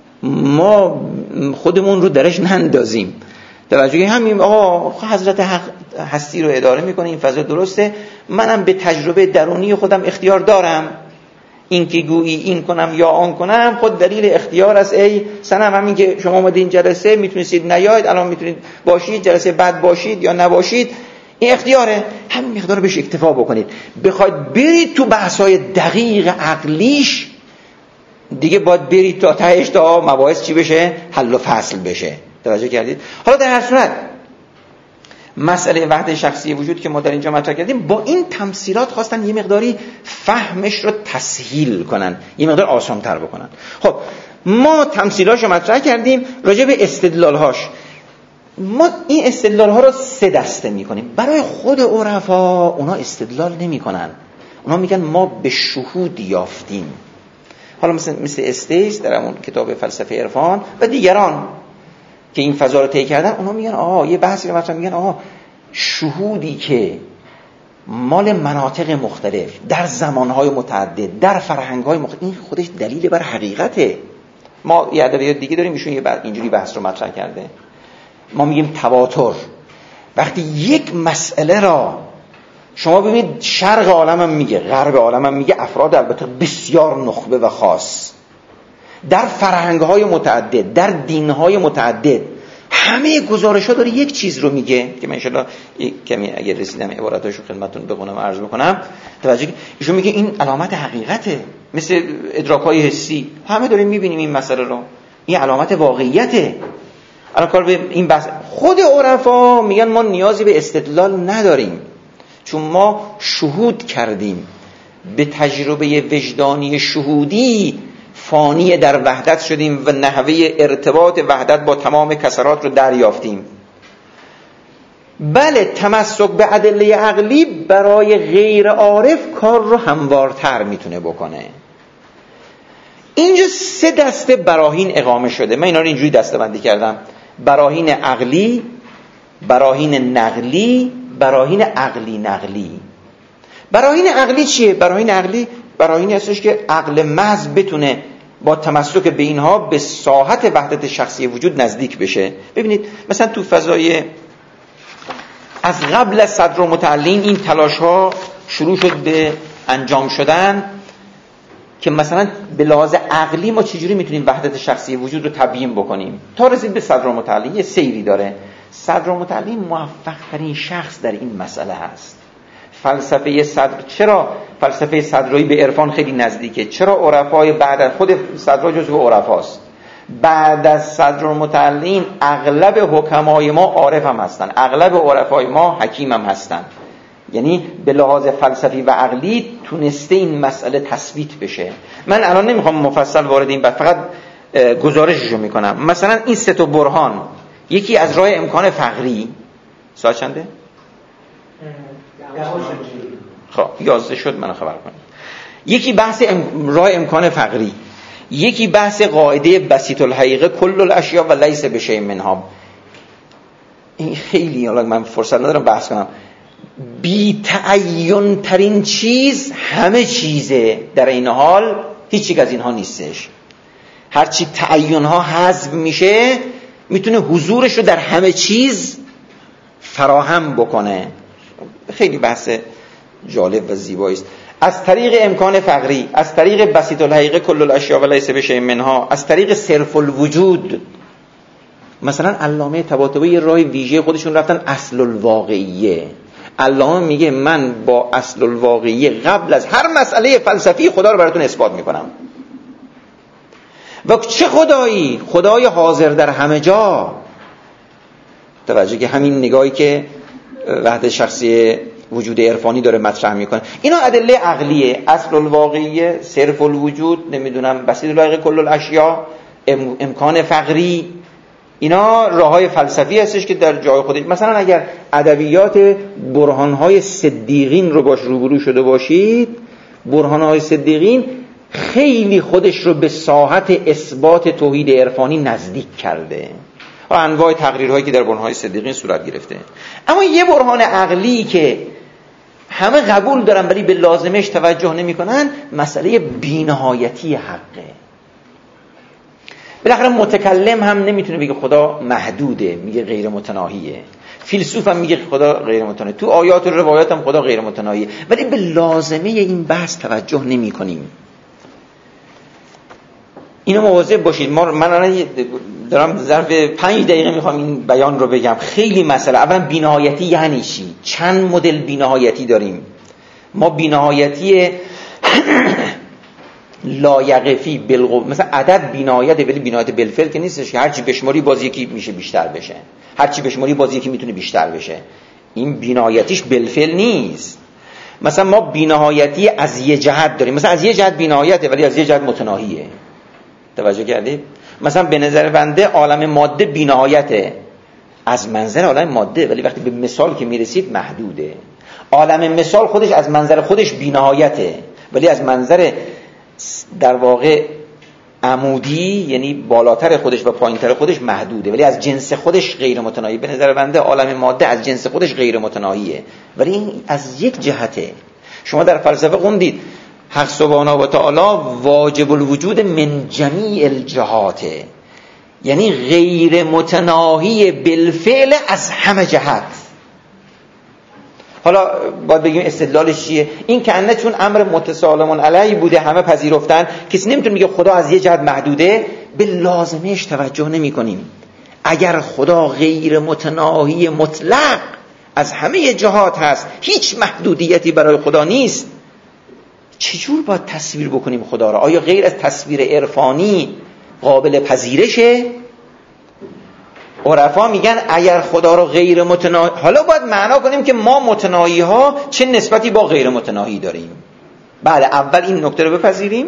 ما خودمون رو درش نندازیم. توجه همین آقا حضرت حق هستی رو اداره میکنه، این فضا درسته، منم به تجربه درونی خودم اختیار دارم، این که گویی این کنم یا آن کنم خود دلیل اختیار است. ای سنم همین که شما اومدید این جلسه میتونستید نیاید، الان میتونید باشید، جلسه بعد باشید یا نباشید، این اختیاره، همین مقدار بهش اکتفا بکنید. بخواید برید تو بحث‌های دقیق عقلیش دیگه باید برید تا تهش تا مباحث چی بشه، حل و فصل بشه. توجه کردید؟ حالا در هر صورت مسئله وحدت شخصی وجود که ما در اینجا مطرح کردیم، با این تمثیلات خواستن یه مقداری فهمش رو تسهیل کنن، یه مقدار آسان‌تر بکنن. خب ما تمثیلاشو مطرح کردیم، راجع به استدلال‌هاش ما این استدلال‌ها رو سه دسته می‌کنیم. برای خود عرفا اونا استدلال نمی‌کنن، اونا میگن ما به شهود یافتیم. حالا مثل مثل استیس در اون کتاب فلسفه عرفان و دیگران که این فضا رو طی کردن، اونا میگن آها یه بحثی رو مثلا میگن آها شهودی که مال مناطق مختلف در زمانهای متعدد در فرهنگ‌های مختلف، این خودش دلیل بر حقیقته. ما یه ادبیات دیگه داریم ایشون یه اینجوری بحث رو مطرح کرده، ما میگیم تواتر. وقتی یک مسئله را شما ببینید شرق عالم هم میگه، غرب عالم هم میگه، افراد البته بسیار نخبه و خاص در فرهنگ‌های متعدد در دین‌های متعدد همه گزارش‌ها داره یک چیز رو میگه که من ان شاءالله کمی اگه رسیدم عباراتاشو خدمتتون بخونم عرض بکنم. توجه ایشون میگه این علامت حقیقته، مثل ادراک‌های حسی همه داریم میبینیم این مسئله رو، این علامت واقعیته. الان کار به این بحث خود عرفا میگن ما نیازی به استدلال نداریم، چون ما شهود کردیم، به تجربه وجدانی شهودی فانی در وحدت شدیم و نحوه ارتباط وحدت با تمام کسرات رو دریافتیم. بله تمسک به ادله عقلی برای غیر عارف کار رو هموارتر میتونه بکنه. اینجا سه دسته براهین اقامه شده، من اینا رو اینجوری دسته بندی کردم: براهین عقلی، براهین نقلی، براهین عقلی نقلی. براهین عقلی چیه؟ براهین عقلی براهینی هستش که عقل محض بتونه با تمسک به اینها به ساحت وحدت شخصی وجود نزدیک بشه. ببینید مثلا تو فضای از قبل از صدر متعلین این تلاش ها شروع شد به انجام شدن که مثلا به لحاظ عقلی ما چجوری میتونیم وحدت شخصی وجود رو تبیین بکنیم، تا رسید به صدر متعلین. یه سیری داره. صدر متعلین موفق ترین شخص در این مسئله هست. فلسفه صدر، چرا فلسفه صدرایی به عرفان خیلی نزدیکه؟ چرا عرفای بعد از خود صدرا جزو عرفاست، بعد از صدر متعلین اغلب حکمای ما عارف هم هستن، اغلب عرفای ما حکیم هم هستن. یعنی به لحاظ فلسفی و عقلی تونسته این مسئله تثبیت بشه. من الان نمیخوام مفصل وارد این بحث، فقط گزارششو میکنم. مثلا این سه تا برهان، یکی از راه امکان فقری، ساعت چنده؟ خب یازده شد، منو خبر کنید. یکی بحث ام... راه امکان فقری، یکی بحث قاعده بسیط الحقیقه کل الاشیاء و لیس بشیء منها. این خیلی، حالا من فرصت ندارم بحث کنم، بی تعین ترین چیز همه چیزه، در این حال هیچ یک از اینها نیستش. هرچی تعین ها حذف میشه میتونه حضورش رو در همه چیز فراهم بکنه. خیلی بحث جالب و زیبایی است. از طریق امکان فقری، از طریق بسیط الحقیقه کل الاشیاء و لیس بشیء منها، از طریق صرف الوجود. مثلا علامه طباطبایی راه ویژه خودشون رفتن اصل الواقعیه. علامه میگه من با اصل الواقعیه قبل از هر مسئله فلسفی خدا رو براتون اثبات میکنم. و چه خدایی؟ خدای حاضر در همه جا. توجه که همین نگاهی که وحدت شخصی وجود عرفانی داره مطرح میکنه، اینا ادله عقلیه. اصل الواقعیه، صرف الوجود، نمیدونم بسیط الحقیقه کل الاشیاء، ام، امکان فقری، اینا راههای فلسفی هستش که در جای خودش. مثلا اگر ادبیات برهانهای صدیقین رو باش روبرو شده باشید، برهانهای صدیقین خیلی خودش رو به ساحت اثبات توحید عرفانی نزدیک کرده و انواع تقریرهایی که در برهان‌های صدیقین صورت گرفته. اما یه برهان عقلی که همه قبول دارن ولی به لازمش توجه نمی‌کنن، مسئله بی‌نهایتی حقه. بالاخره متکلم هم نمیتونه بگه خدا محدوده، میگه غیر متناهیه. فیلسوف هم میگه خدا غیر متناهی. تو آیات و روایات هم خدا غیر متناهیه، ولی به لازمه این بحث توجه نمی‌کنیم. اینو مواظب باشید. ما من الان دارم ظرف پنج دقیقه میخوام این بیان رو بگم. خیلی مسئله. اولا بی‌نهایتی یعنی چی؟ چند مدل بی‌نهایتی داریم. ما بی‌نهایتی لایقفی بالقوه، مثلا عدد بی‌نهایته ولی بی‌نهایت بالفعل که نیستش که هر چی بشماری باز یکی میشه بیشتر بشه، هر چی بشماری باز یکی میتونه بیشتر بشه. این بی‌نهایتیش بالفعل نیست. مثلا ما بی‌نهایتی از یه جهت داریم، مثلا از یه جهت بی‌نهایته ولی از یه جهت متناهیه. توجه کردید؟ مثلا به نظر بنده عالم ماده بی‌نهایته از منظر عالم ماده، ولی وقتی به مثال که میرسید محدوده. عالم مثال خودش از منظر خودش بی‌نهایته ولی از منظر در واقع عمودی، یعنی بالاتر خودش و پایینتر خودش محدوده، ولی از جنس خودش غیر متناهی. به نظر بنده عالم ماده از جنس خودش غیر متناهیه ولی این از یک جهته. شما در فلسفه خوندید حق سبحانه و تعالی واجب الوجود من جمیع الجهاته، یعنی غیر متناهی بالفعل از همه جهت. حالا باید بگیم استدلالش چیه؟ این که انه چون امر متسالمون علیه بوده، همه پذیرفتن، کسی نمیتونه میگه خدا از یه جهت محدوده، به لازمش توجه نمی کنیم. اگر خدا غیر متناهی مطلق از همه جهات هست، هیچ محدودیتی برای خدا نیست، چجور باید تصویر بکنیم خدا را؟ آیا غیر از تصویر عرفانی قابل پذیرشه؟ عرفا میگن اگر خدا را غیر متناهی، حالا باید معنا کنیم که ما متناهی ها چه نسبتی با غیر متناهی داریم. بله، اول این نکته رو بپذیریم.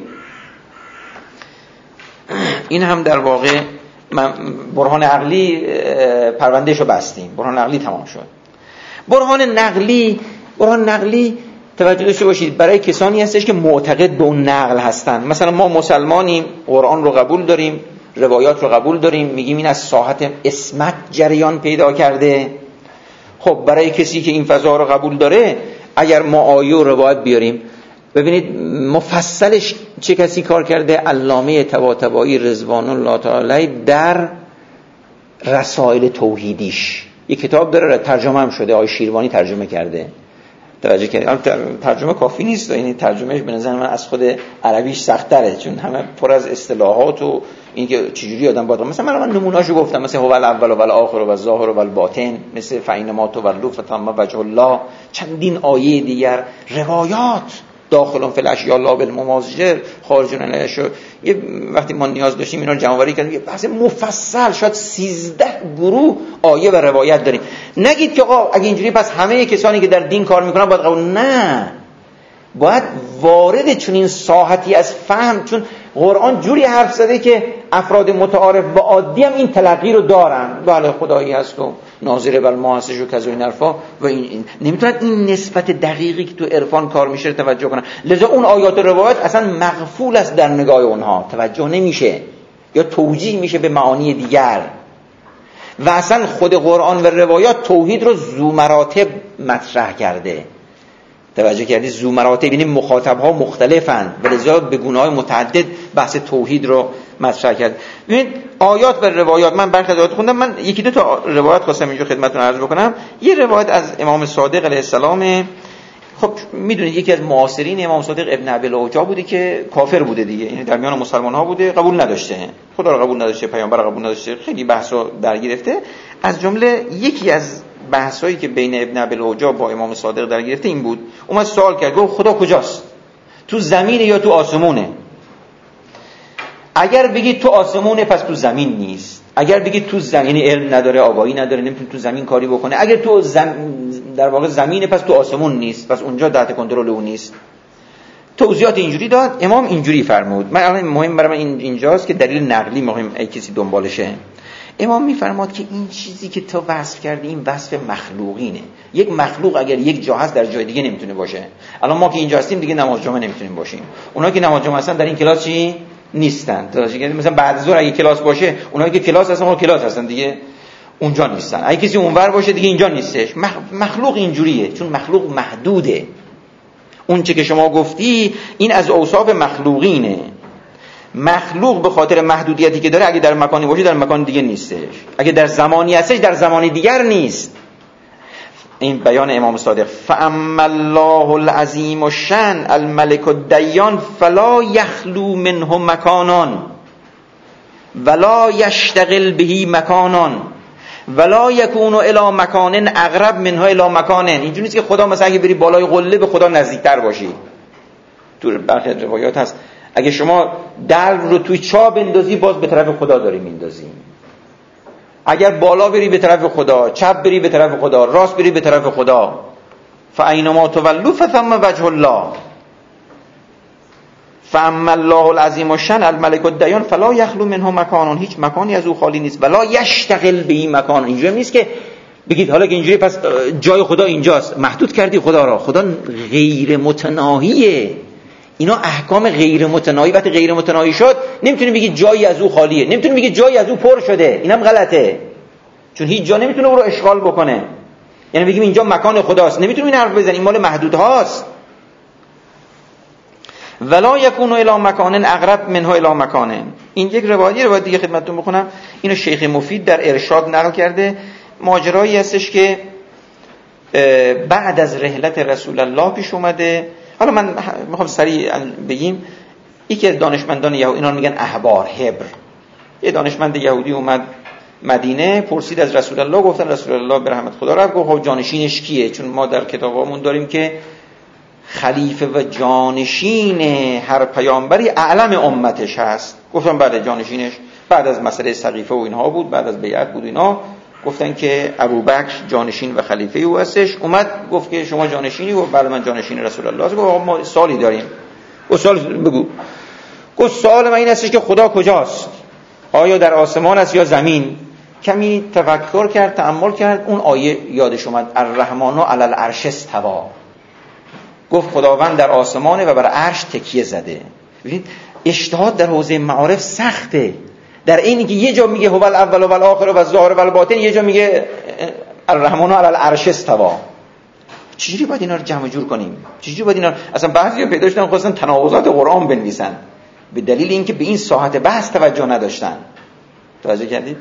این هم در واقع برهان عقلی پروندهش رو بستیم، برهان عقلی تمام شد. برهان نقلی، برهان نقلی توجه داشته باشید برای کسانی هستش که معتقد به اون نقل هستن. مثلا ما مسلمانیم، قرآن رو قبول داریم، روایات رو قبول داریم، میگیم این از ساحت اسمت جریان پیدا کرده. خب برای کسی که این فضا رو قبول داره، اگر ما آیه و روایت بیاریم، ببینید مفصلش چه کسی کار کرده؟ علامه طباطبایی رضوان الله تعالی در رسائل توحیدیش یک کتاب داره، ترجمه هم شده، آقای شیروانی ترجمه کرده. توجه کردید؟ ترجمه کافی نیست، یعنی ترجمهش به نظر من از خود عربیش سخت‌تره، چون همه پر از اصطلاحات و اینکه چجوری آدم باید، مثلا من نمونه‌اشو گفتم، مثلا هو الاول و الاخر و الظاهر و الباطن، مثل فینما تولوا فتم وجه الله، چندین آیه دیگر، روایات داخلون فی الاشیاء لا بالممازجه خارجون الاشیاء. یه وقتی ما نیاز داشتیم اینا رو جمع‌آوری کردیم، یه بحث مفصل شاید سیزده گروه آیه و روایت داریم. نگید که آقا اگه اینجوری پس همه کسانی که در دین کار میکنن باید قبول، نه، باید وارد چون این ساحتی از فهم، چون قرآن جوری حرف زده که افراد متعارف با عادی هم این تلقی رو دارن، بله خدایی هست و ناظر بر ما هستش و کذا این حرفا، و این, این نمیتونن این نسبت دقیقی که تو عرفان کار میشه توجه کنن. لذا اون آیات و روایات اصلا مغفول است در نگاه اونها، توجه نمیشه یا توجیه میشه به معانی دیگر. و اصلا خود قرآن و روایات توحید رو ذو مراتب مطرح کرده. توجه کردید؟ ذو مراتب یعنی مخاطب‌ها مختلفن و لذا به گونه‌های متعدد بحث توحید رو مطرح کرد. ببینید آیات و روایات، من برخی آیات خوندم، من یکی دو تا روایت خواستم اینجا خدمتتون عرض بکنم. یه روایت از امام صادق علیه السلام. خب میدونید یکی از معاصرین امام صادق ابن ابی العوجا بوده که کافر بوده دیگه، یعنی در میان مسلمان‌ها بوده، قبول نداشته، خدا رو قبول نداشته، پیامبر رو قبول نداشته، خیلی بحثا در گرفته. از جمله یکی از بحثایی که بین ابن ابی العوجا با امام صادق در گرفته این بود، اومد سوال کرد، گفت خدا کجاست؟ تو زمینه یا تو آسمونه؟ اگر بگید تو آسمونه پس تو زمین نیست، اگر بگید تو زمین، یعنی علم نداره، آگاهی نداره، نمیتونه تو زمین کاری بکنه، اگر تو زم... در واقع زمینه پس تو آسمون نیست، پس اونجا تحت کنترل اون نیست. توضیحات اینجوری داد. امام اینجوری فرمود، من الان مهم برام این اینجاست که دلیل نقلی مهم ای کسی دنبالشه. امام میفرماد که این چیزی که تو وصف کردی این وصف مخلوقینه. یک مخلوق اگر یک جا هست در جای دیگه نمیتونه باشه. الان ما که اینجا هستیم دیگه نماز جمعه نمیتونیم باشیم. اونا که نماز جمعه هستن در این کلاس چی نیستن. مثلا بعد از ظهر اگه کلاس باشه، اونایی که کلاس هستن اون کلاس هستن دیگه اونجا نیستن. اگه کسی اونور باشه دیگه اینجا نیستش. مخلوق اینجوریه، چون مخلوق محدوده. اون چه که شما گفتی این از اوصاف مخلوقینه. مخلوق به خاطر محدودیتی که داره اگه در مکانی باشه در مکان دیگه نیستش، اگه در زمانی هستش در زمانی دیگر نیست. این بیان امام صادق. فاما الله العظیم الشأن الملك الدیان فلا یخلو منه مکانان ولا یشتغل به مکانان ولا یکون الی مکان اقرب منه الی مکان. اینجوری نیست که خدا مثلا اگه بری بالای قله به خدا نزدیکتر باشی. تو برخی روایات هست اگه شما در رو توی چاه بندازی باز به طرف خدا داری میندازی. اگر بالا بری به طرف خدا، چپ بری به طرف خدا، راست بری به طرف خدا. فاینما تولوا فثم وجه الله. فاما الله العظیم الشأن الملك الدیان فلا یخلو منه مکان. هیچ مکانی از او خالی نیست. ولا یشتغل به مکان. اینجوری نیست که بگید حالا که اینجوری پس جای خدا اینجاست، محدود کردی خدا را. خدا غیر متناهیه. اینا احکام غیر متناهی. وقتی غیر متناهی شد نمیتونی بگی جایی از او خالیه، نمیتونی بگی جایی از او پر شده. اینم غلطه، چون هیچ جا نمیتونه او رو اشغال بکنه. یعنی بگیم اینجا مکان خداست، نمیتونی این حرف بزنی، این مال محدود هاست. ولا یکون الی مکان اقرب منه الی مکان. این یک روایتی روایت دیگه خدمتتون بخونم. اینو شیخ مفید در ارشاد نقل کرده. ماجرایی هستش که بعد از رحلت رسول الله پیش اومده. حالا من میخوام سریع بگیم. یکی از دانشمندان یهودی، اینا میگن احبار هبر، یه دانشمند یهودی اومد مدینه، پرسید از رسول الله. گفتن رسول الله به رحمت خدا رفت. گفت خب جانشینش کیه؟ چون ما در کتابامون داریم که خلیفه و جانشین هر پیامبری اعلم امتش هست. گفتم بعد جانشینش بعد از مسئله سقیفه و اینها بود، بعد از بیعت بود اینا، گفتن که ابوبکر جانشین و خلیفه او هستش. اومد گفت که شما جانشینی؟ گفت بله من جانشین رسول الله هستم. گفت ما سوالی داریم. گفت سوال بگو. گفت سوال من این هستش که خدا کجاست؟ آیا در آسمان است یا زمین؟ کمی تفکر کرد، تأمل کرد، اون آیه یادش اومد الرحمن علی العرش استوی. گفت خداوند در آسمانه و بر عرش تکیه زده. ببینید اجتهاد در حوزه معارف سخته. در اینی که یه جا میگه هو الاول و الاخر و الظاهر و الباطن، یه جا میگه الرحمن علی العرش استوی. چجوری باید اینا رو جمع جور کنیم؟ چجوری باید اینا رو... اصلا بعضیا پیدا شدن خواستن تناقضات قرآن بنویسن به دلیل اینکه به این ساحت بحث توجه نداشتن. توجه کردید؟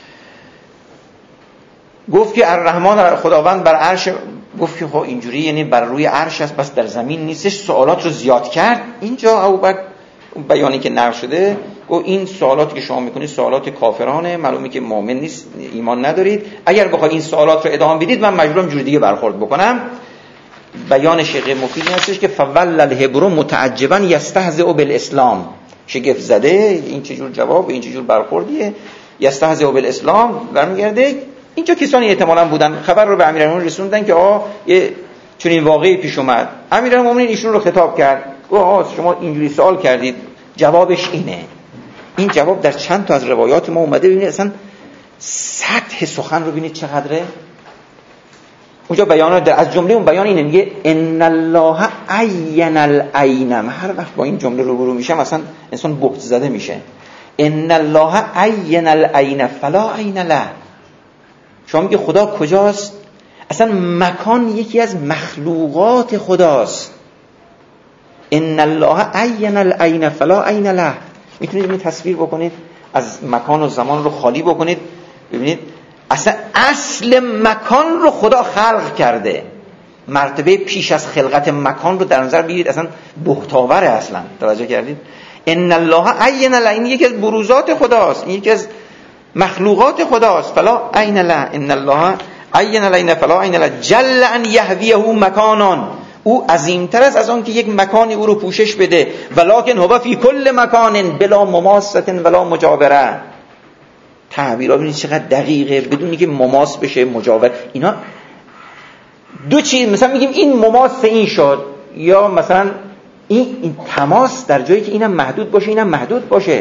گفت که الرحمن خداوند بر عرش. گفت که خب اینجوری یعنی بر روی عرش است بس در زمین نیستش. سوالات رو زیاد کرد. اینجا ابوبکر بیانی که نقل شده گفت این سوالاتی که شما میکنید سوالات کافرانه، معلومه که مؤمن نیست، ایمان ندارید. اگر بخواید این سوالات رو ادامه بدید من مجبورم جور دیگه برخورد بکنم. بیان شیخ مفید هستش که فول الهبر متعجبا یستهزئ بالاسلام. شگفت زده این چه جور جواب، این چه جور برخوردیه. یستهزئ بالاسلام برمیگرده. اینجا کسانی احتمالاً بودن خبر رو به امیرالمومنین رسوندن که آ یه چنین واقعی پیش اومد. امیرالمومنین ایشون رو خطاب کرد. گفت آ شما اینجوری سوال کردید، جوابش اینه. این جواب در چند تا از روایات ما اومده. ببینید اصلا سطح سخن رو ببینید چقدره. اونجا بیان در از جمله اون بیان اینه، میگه ان الله عین العین. هر وقت با این جمله روبرو میشم اصلا انسان بغض زده میشه. ان الله عین العین فلا عین له. شما میگه خدا کجاست؟ اصلا مکان یکی از مخلوقات خداست. ان الله عین العین فلا عین له. میتونید این تصویر بکنید، از مکان و زمان رو خالی بکنید، ببینید اصلا اصل مکان رو خدا خلق کرده. مرتبه پیش از خلقت مکان رو در نظر بگیرید، اصلا بهتاوره اصلا. توجه کردید؟ ان الله عین العین یکی از بروزات خداست، یکی از مخلوقات خداست. فلا عین له. ان الله عین العین فلا عین له جل ان یهویه مکانان. او عظیمتر است از آن که یک مکانی او رو پوشش بده. ولکن هو فی کل مکان بلا مماسه ولا مجاوره. تعبیرات ببینید چقدر دقیقه، بدون اینکه مماس بشه مجاور. اینا دو چیز، مثلا میگیم این مماس این شد، یا مثلا این, این تماس در جایی که اینم محدود باشه اینم محدود باشه.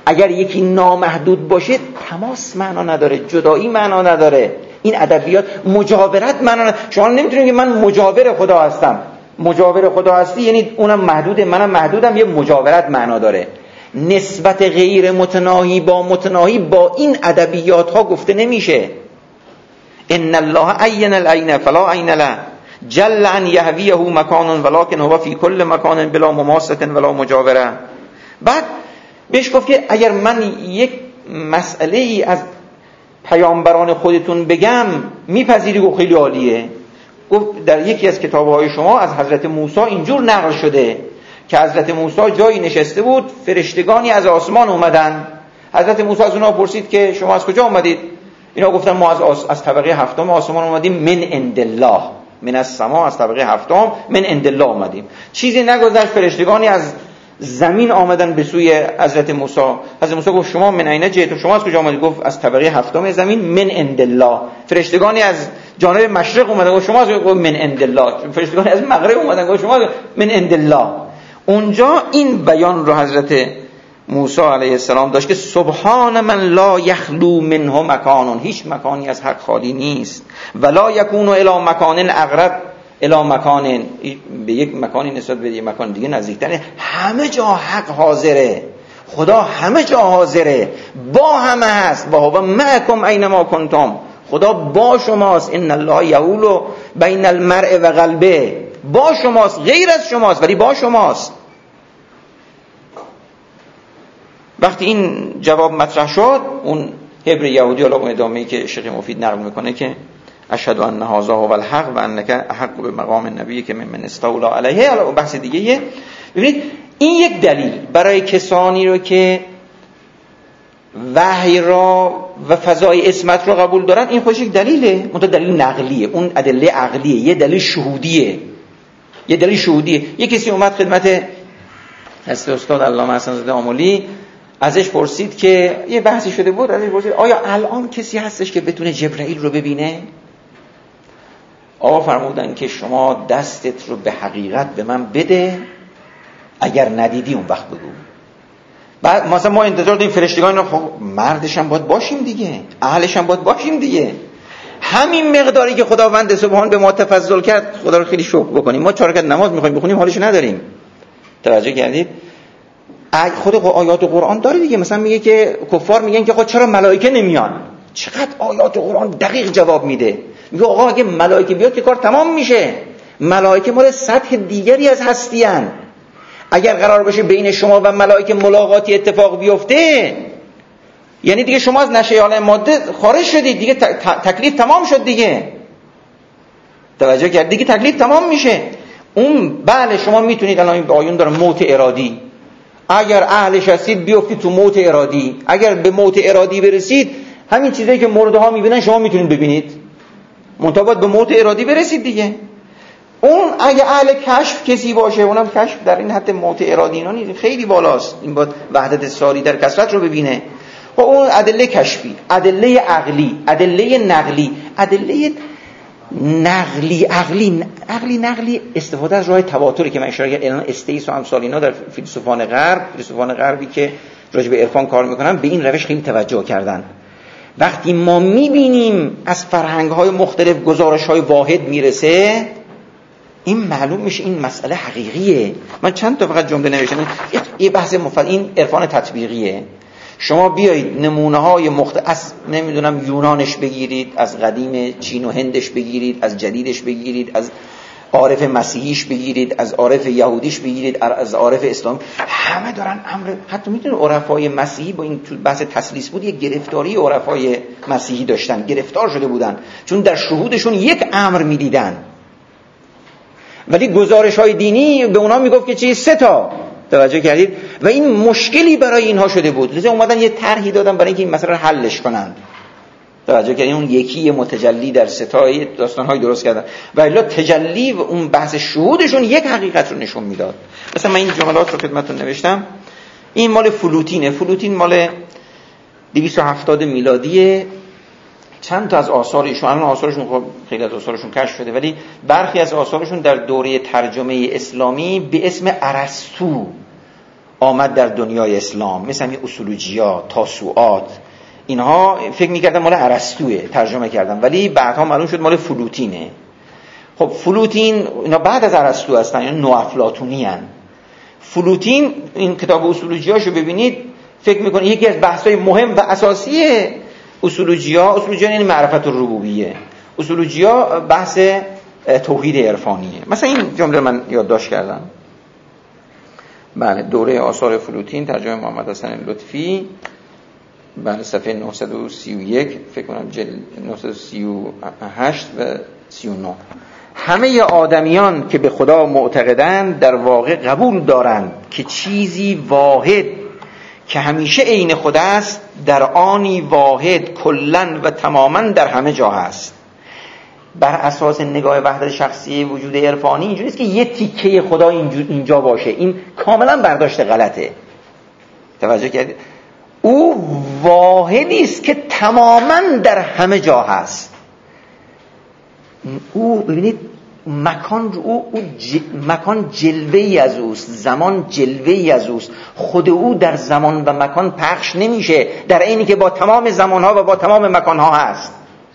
اگر یکی نامحدود باشه تماس معنا نداره، جدایی معنا نداره. این ادبیات مجاورت معنا نداره. شما نمیتونید که من مجاور خدا هستم. مجاور خدا هستی یعنی اونم محدوده، منم محدودم، یه مجاورت معنا داره. نسبت غیر متناهی با متناهی با این ادبیات ها گفته نمیشه. ان الله عین العین فلا عین له جل ان یهویه مکان ولکن هو فی کل مکان بلا مماسه ولا مجاوره. بعد بهش گفت که اگر من یک مسئله ای از پیامبران خودتون بگم میپذیری؟ گفت خیلی عالیه. گفت در یکی از کتاب‌های شما از حضرت موسی اینجور نقل شده که حضرت موسی جایی نشسته بود، فرشتگانی از آسمان اومدن. حضرت موسی از اونها پرسید که شما از کجا اومدید؟ اینا گفتن ما از آس... از طبقه هفتم آسمان اومدیم. من عند الله، من السما، از طبقه هفتم، من عند الله اومدیم. چیزی نگذشت فرشتگانی از زمین آمدن به سوی حضرت موسی. حضرت موسی گفت شما من عین جئتم، شما از کجا اومدید؟ گفت از طبقه هفتم زمین. من عند الله. فرشتگانی از جانب مشرق اومدن. گفت شما از کجا؟ گفت من عند الله. فرشتگانی از مغرب اومدن. گفت شما من عند الله. اونجا این بیان رو حضرت موسی علیه السلام داشت که سبحان من لا یخلو منه مکان، هیچ مکانی از حق خالی نیست. ولا یکون الی مکان اقرب الی مکان، به یک مکانی نسبت به یک مکان دیگه نزدیکتره. همه جا حق حاضره، خدا همه جا حاضره، با همه هست. با هو معکم اینما کنتم، خدا با شماست. ان الله یحول بین المرء و قلبه، با شماست، غیر از شماست ولی با شماست. وقتی این جواب مطرح شد، اون حبر یهودی، حالا اون ادامه‌ای که شیخ مفید نقل میکنه که اشهد ان هذا هو الحق و انک احق به مقام النبی که من استولا علیه، حالا بحث دیگه یه. ببینید این یک دلیل برای کسانی رو که وحی را و فضای اسمت رو قبول دارن، این خودش یک دلیله، اون دلیل نقلیه، اون ادله عقلیه، یه دلیل شهودیه، یه دلیل شهودیه. یه کسی اومد خدمت حضرت استاد علامه حسن زاده آملی، ازش پرسید که یه بحثی شده بود، ازش پرسید آیا الان کسی هستش که بتونه جبرائیل رو ببینه؟ آقا فرمودن که شما دستت رو به حقیقت به من بده، اگر ندیدی اون وقت بگو. بعد مثلا ما انتظار داریم فرشتگان رو، خب مردش هم باید باشیم دیگه، اهلش هم باید باشیم دیگه. همین مقداری که خداوند سبحان به ما تفضل کرد، خدا رو خیلی شکر بکنیم. ما چهار رکعت نماز میخوایم بخونیم، حالش نداریم. توجه کردید؟ خود آیات قرآن داره دیگه. مثلا میگه که کفار میگن که خب چرا ملائکه نمیان؟ چقدر آیات قرآن دقیق جواب میده. میگه آقا اگه ملائکه بیاد که کار تمام میشه. ملائکه مال سطح دیگری از هستی ان. اگر قرار باشه بین شما و ملائکه ملاقاتی اتفاق بیفته، یعنی دیگه شما از نشه عالم ماده خارج شدید دیگه، تکلیف تمام شد دیگه. توجه کرد؟ دیگه تکلیف تمام میشه. اون بله شما میتونید، الان این آیون داره موت ارادی، اگر اهلش هستید بیافتید تو موت ارادی. اگر به موت ارادی برسید، همین چیزایی که مردها میبینن شما میتونید ببینید، منتها باید به موت ارادی برسید دیگه. اون اگه اهل کشف کسی باشه، اونم کشف در این حد موت ارادی اینا نیست، خیلی بالاست، این باید وحدت ساری در کثرت رو ببینه. و اون ادله کشفی، ادله عقلی، ادله نقلی، ادله نقلی عقلی عقلی نقلی استفاده از راه تواتری که من اشاره کردم. الان استیس و امثال اینا در فیلسوفان غرب، فیلسوفان غربی که راجع به عرفان کار میکنن، به این روش خیلی توجه کردن. وقتی ما میبینیم از فرهنگ‌های مختلف گزارش‌های واحد میرسه، این معلوم میشه این مسئله حقیقیه. من چند تا فقط جمله نوشتم، یه بحث مفصل، این عرفان تطبیقیه. شما بیایید نمونه های مختلف از نمیدونم یونانش بگیرید، از قدیم چین و هندش بگیرید، از جدیدش بگیرید، از عارف مسیحیش بگیرید، از عارف یهودیش بگیرید، از عارف اسلام، همه دارن امر. حتی میتونید عرفای مسیحی با این بحث تسلیس بود، یک گرفتاری عرفای مسیحی داشتن، گرفتار شده بودن، چون در شهودشون یک امر میدیدن، ولی گزارش های دینی به اونا میگفت که چی؟ سه تا. توجه کردید؟ و این مشکلی برای اینها شده بود، لذا اومدن یه طرحی دادن برای اینکه این مسئله رو حلش کنن. توجه کردید؟ اون یکی متجلی در ستای داستان‌های درست کردن، و الا تجلی و اون بحث شهودشون یک حقیقت رو نشون میداد. مثلا من این جملات رو خدمتتون نوشتم، این مال فلوتینه. فلوتین مال دویست و هفتاد میلادیه. چند تا از آثار ایشون، الان آثارشون خب خیلی از آثارشون کشف شده، ولی برخی از آثارشون در دوره ترجمه اسلامی به اسم ارسطو آمد در دنیای اسلام، مثل همین اصولوجیا، تاسوعات، اینها فکر میکردن مال ارسطوئه، ترجمه کردن، ولی بعدها معلوم شد مال فلوتینه. خب فلوتین اینا بعد از ارسطو هستن، یعنی نوافلاطونی هن. فلوتین این کتاب اصولوجیاشو ببینید فکر میکنه یکی از بحث‌های مهم و اساسی اصولوجیا، اصولوجیا یعنی معرفت الربوبیه، اصولوجیا بحث توحید عرفانیه. مثلا این جمله من یادداشت کردم، بله، دوره آثار فلوتین، ترجمه محمد حسن لطفی، بله، صفحه نهصد و سی و یک فکر کنم، جلد نهصد و سی و هشت و سی و نه. همه آدمیان که به خدا معتقدند در واقع قبول دارند که چیزی واحد که همیشه عین خدا است در آنی واحد کلاً و تماماً در همه جا هست. بر اساس نگاه وحدت شخصی وجود عرفانی اینجوری است که یه تیکه خدا اینجا باشه، این کاملا برداشت غلطه. توجه کردید؟ او واحدی است که تماما در همه جا هست. او ببینید مکان او, او ج... مکان جلوه‌ای از اوست، زمان جلوه‌ای از اوست، خود او در زمان و مکان پخش نمیشه، در عینی که با تمام زمانها و با تمام مکانها هست.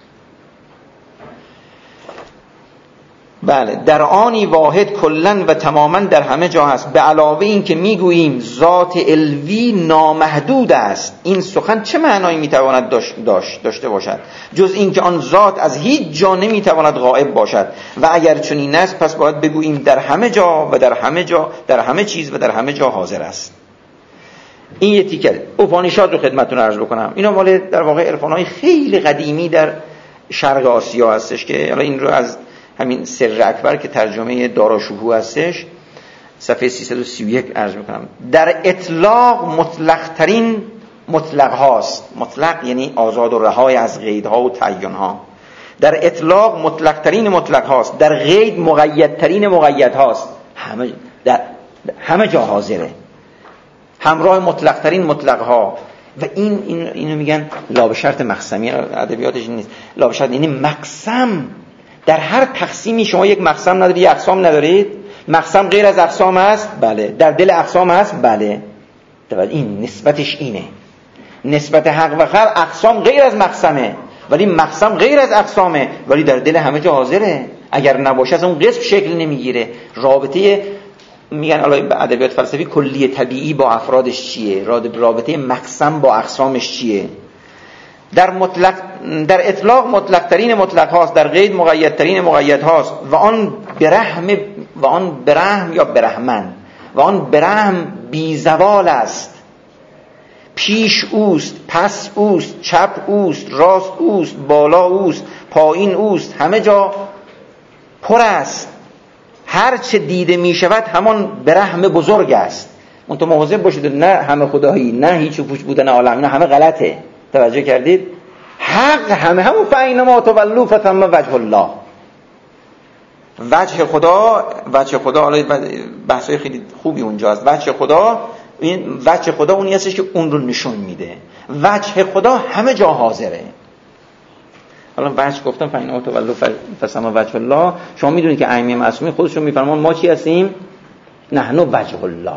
بله، در آنی واحد کلاً و تماماً در همه جا هست. به علاوه این که میگوییم ذات علوی نامحدود است، این سخن چه معنایی میتواند داشت داشت داشته باشد جز این که آن ذات از هیچ جا نمیتواند غائب باشد و اگر چنین است پس باید بگوییم در همه جا و در همه جا در همه چیز و در همه جا حاضر است. این یه تیکه اپانیشاد رو خدمتتون عرض بکنم. اینا مال در واقع عرفان‌های خیلی قدیمی در شرق آسیا هستش که حالا این رو از همین سر اکبر که ترجمه داراشوهو هستش صفحه سیصد و سی و یک عرض میکنم. در اطلاق مطلق ترین مطلق هاست، مطلق یعنی آزاد و رهای از قیدها و تعین ها. در اطلاق مطلق ترین مطلق هاست، در قید مقید ترین مقید هاست، همه در همه جا حاضره، همراه مطلق ترین مطلق ها. و این, این اینو میگن لابه شرط مقسمی، ادبیاتش نیست، لابه شرط یعنی مقسم. در هر تقسیمی شما یک مقسم ندارید، یک اقسام ندارید، مقسم غیر از اقسام است، بله، در دل اقسام است، بله. این نسبتش اینه، نسبت حق و خلق اقسام غیر از مقسمه، ولی مقسم غیر از اقسامه، ولی در دل همه جا حاضره. اگر نباشه از اون قسم شکل نمیگیره. رابطه میگن الان به ادبیات فلسفی کلیه طبیعی با افرادش چیه، رابطه مقسم با اقسامش چیه. در مطلق در اطلاق مطلق ترین مطلق هاست، در قید مقید ترین مقید هاست و آن برحم و آن برحم یا برحمن و آن برحم بی زوال است. پیش اوست، پس اوست، چپ اوست، راست اوست، بالا اوست، پایین اوست، همه جا پر است. هر چه دیده می شود همان برحم بزرگ است. منتها مواظب باشید نه همه خدایی، نه هیچ و پوچ بودن عالم، نه همه غلطه. توجه کردید؟ حق همه همون فینما تولوا فثم وجه الله. وجه خدا، وجه خدا حالا بحثای خیلی خوبی اونجاست. وجه خدا، این وجه خدا اونی هستش که اون رو نشون میده. وجه خدا همه جا حاضره. حالا وجه گفتم فینما تولوا فثم وجه الله. شما میدونید که ائمه معصومین خودشون میفرمان ما چی هستیم؟ نحن وجه الله.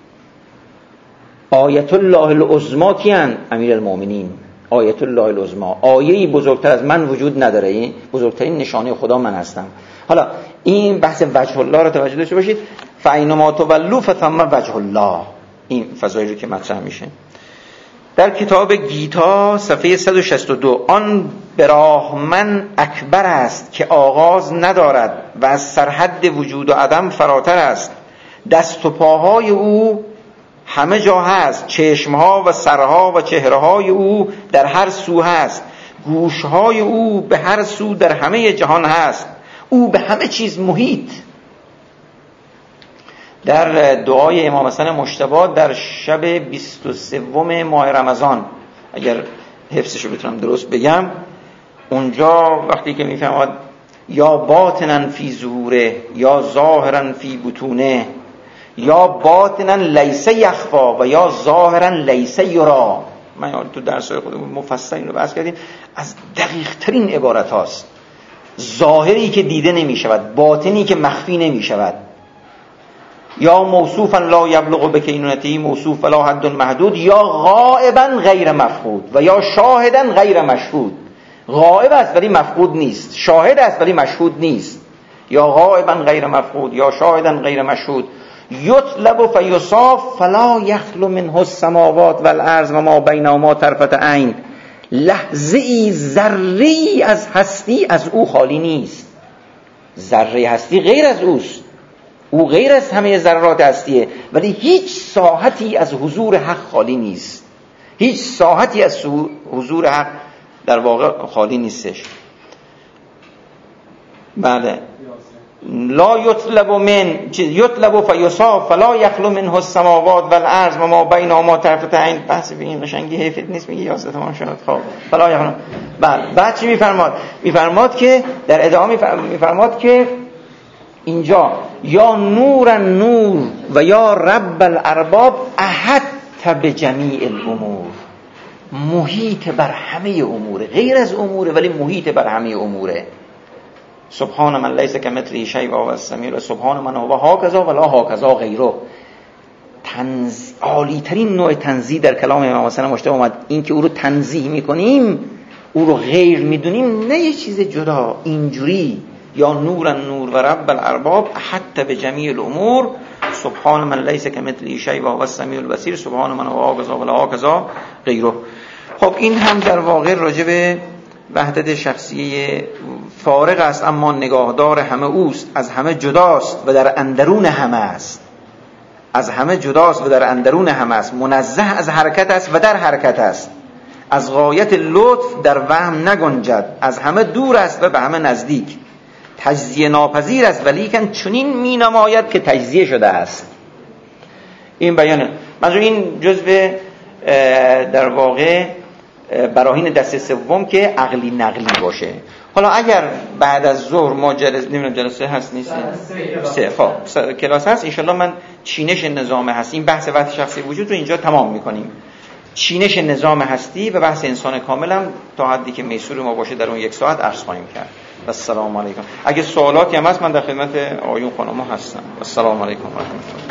آیت الله العظما کیان؟ امیر المؤمنین. آیت الله العظما، آیه‌ای بزرگتر از من وجود نداره، این بزرگترین نشانه خدا من هستم. حالا این بحث وجه الله رو توجه داشته باشید. فینما تولوا فثم وجه الله، این فضایلی که مطرح میشه در کتاب گیتا صفحه صد و شصت و دو. آن براهمن اکبر است که آغاز ندارد و از سرحد وجود و عدم فراتر است. دست و پاهای او همه جا هست، چشمها و سرها و چهرههای او در هر سو هست، گوشهای او به هر سو در همه جهان هست، او به همه چیز محیط. در دعای امام حسن مجتبی در شب بیست و سوم ماه رمضان، اگر حفظشو بتونم درست بگم، اونجا وقتی که میفرماد یا باطنن فی ظهوره یا ظاهرن فی بطونه یا باطنن لیس یخفا و یا ظاهرن لیس یرا، من تو درسای خودمون مفصل اینو بحث کردیم، از دقیق ترین عبارت هاست. ظاهری که دیده نمی شود، باطنی که مخفی نمی شود. یا موصوفا لا یبلغ بکینونته موصوف ولا حد محدود، یا غائبا غیر مفقود و یا شاهدا غیر مشهود. غائب است ولی مفقود نیست، شاهد است ولی مشهود نیست. یا غائبا غیر مفقود یا شاهدا غیر مشهود. یطلب فیصاف فلا یخلو منه السماوات والارض و ما بینهما طرفة عین. لحظه ای ذره ای از هستی از او خالی نیست. ذره هستی غیر از اوست، او غیر از همه ذرات هستیه، ولی هیچ ساحتی از حضور حق خالی نیست. هیچ ساحتی از حضور حق در واقع خالی نیستش. بله. لا یطلب من یطلب فیصاف فلا یخلو منه السماوات والارض و ما بینهما طرفة عین. بحث به این قشنگی حیفت نیست میگه یازده تمام شد. خب فلا یخلو. بله. بعد چی میفرماد؟ میفرماد که در ادامه میفرماد که اینجا یا نور نور و یا رب الارباب احط بجمیع الامور. محیط بر همه اموره، غیر از اموره ولی محیط بر همه اموره. سبحان من لیس کمثله شیء و هو السمیع، و سبحان من هو هکذا ولا هکذا غیره. تنز... عالی ترین نوع تنزیه در کلام امام حسن مجتبی اومد. این که او رو تنزیه میکنیم، او رو غیر میدونیم، نه یه چیز جدا. اینجوری یا نور نور و رب الارباب حتی به جمیع الامور، سبحان من لیس کمثله شیء و هو السمیع البصیر، سبحان من هو هکذا ولا هکذا غیره. خب این هم در واقع راجع به وحدت شخصی فارغ است اما نگاهدار همه اوست، از همه جداست و در اندرون همه است. از همه جداست و در اندرون همه است. منزه از حرکت است و در حرکت است. از غایت لطف در وهم نگنجد. از همه دور است و به همه نزدیک. تجزیه ناپذیر است ولیکن چنین می نماید که تجزیه شده است. این بیانه. منظور این جزء در واقع براهین دسته سوم که عقلی نقلی باشه. حالا اگر بعد از ظهر ما جلسه نمیدونم جلسه هست نیست سه خب کلاس هست، ان شاءالله من چینش نظام هستی، این بحث وحدت شخصی وجود رو اینجا تمام میکنیم. چینش نظام هستی و بحث انسان کامل هم تا حدی که میسور ما باشه در اون یک ساعت عرض خواهیم کرد. السلام علیکم. اگه سوالاتی هم هست من در خدمت آقایون خانم‌ها هستم. السلام علیکم و رحمت الله.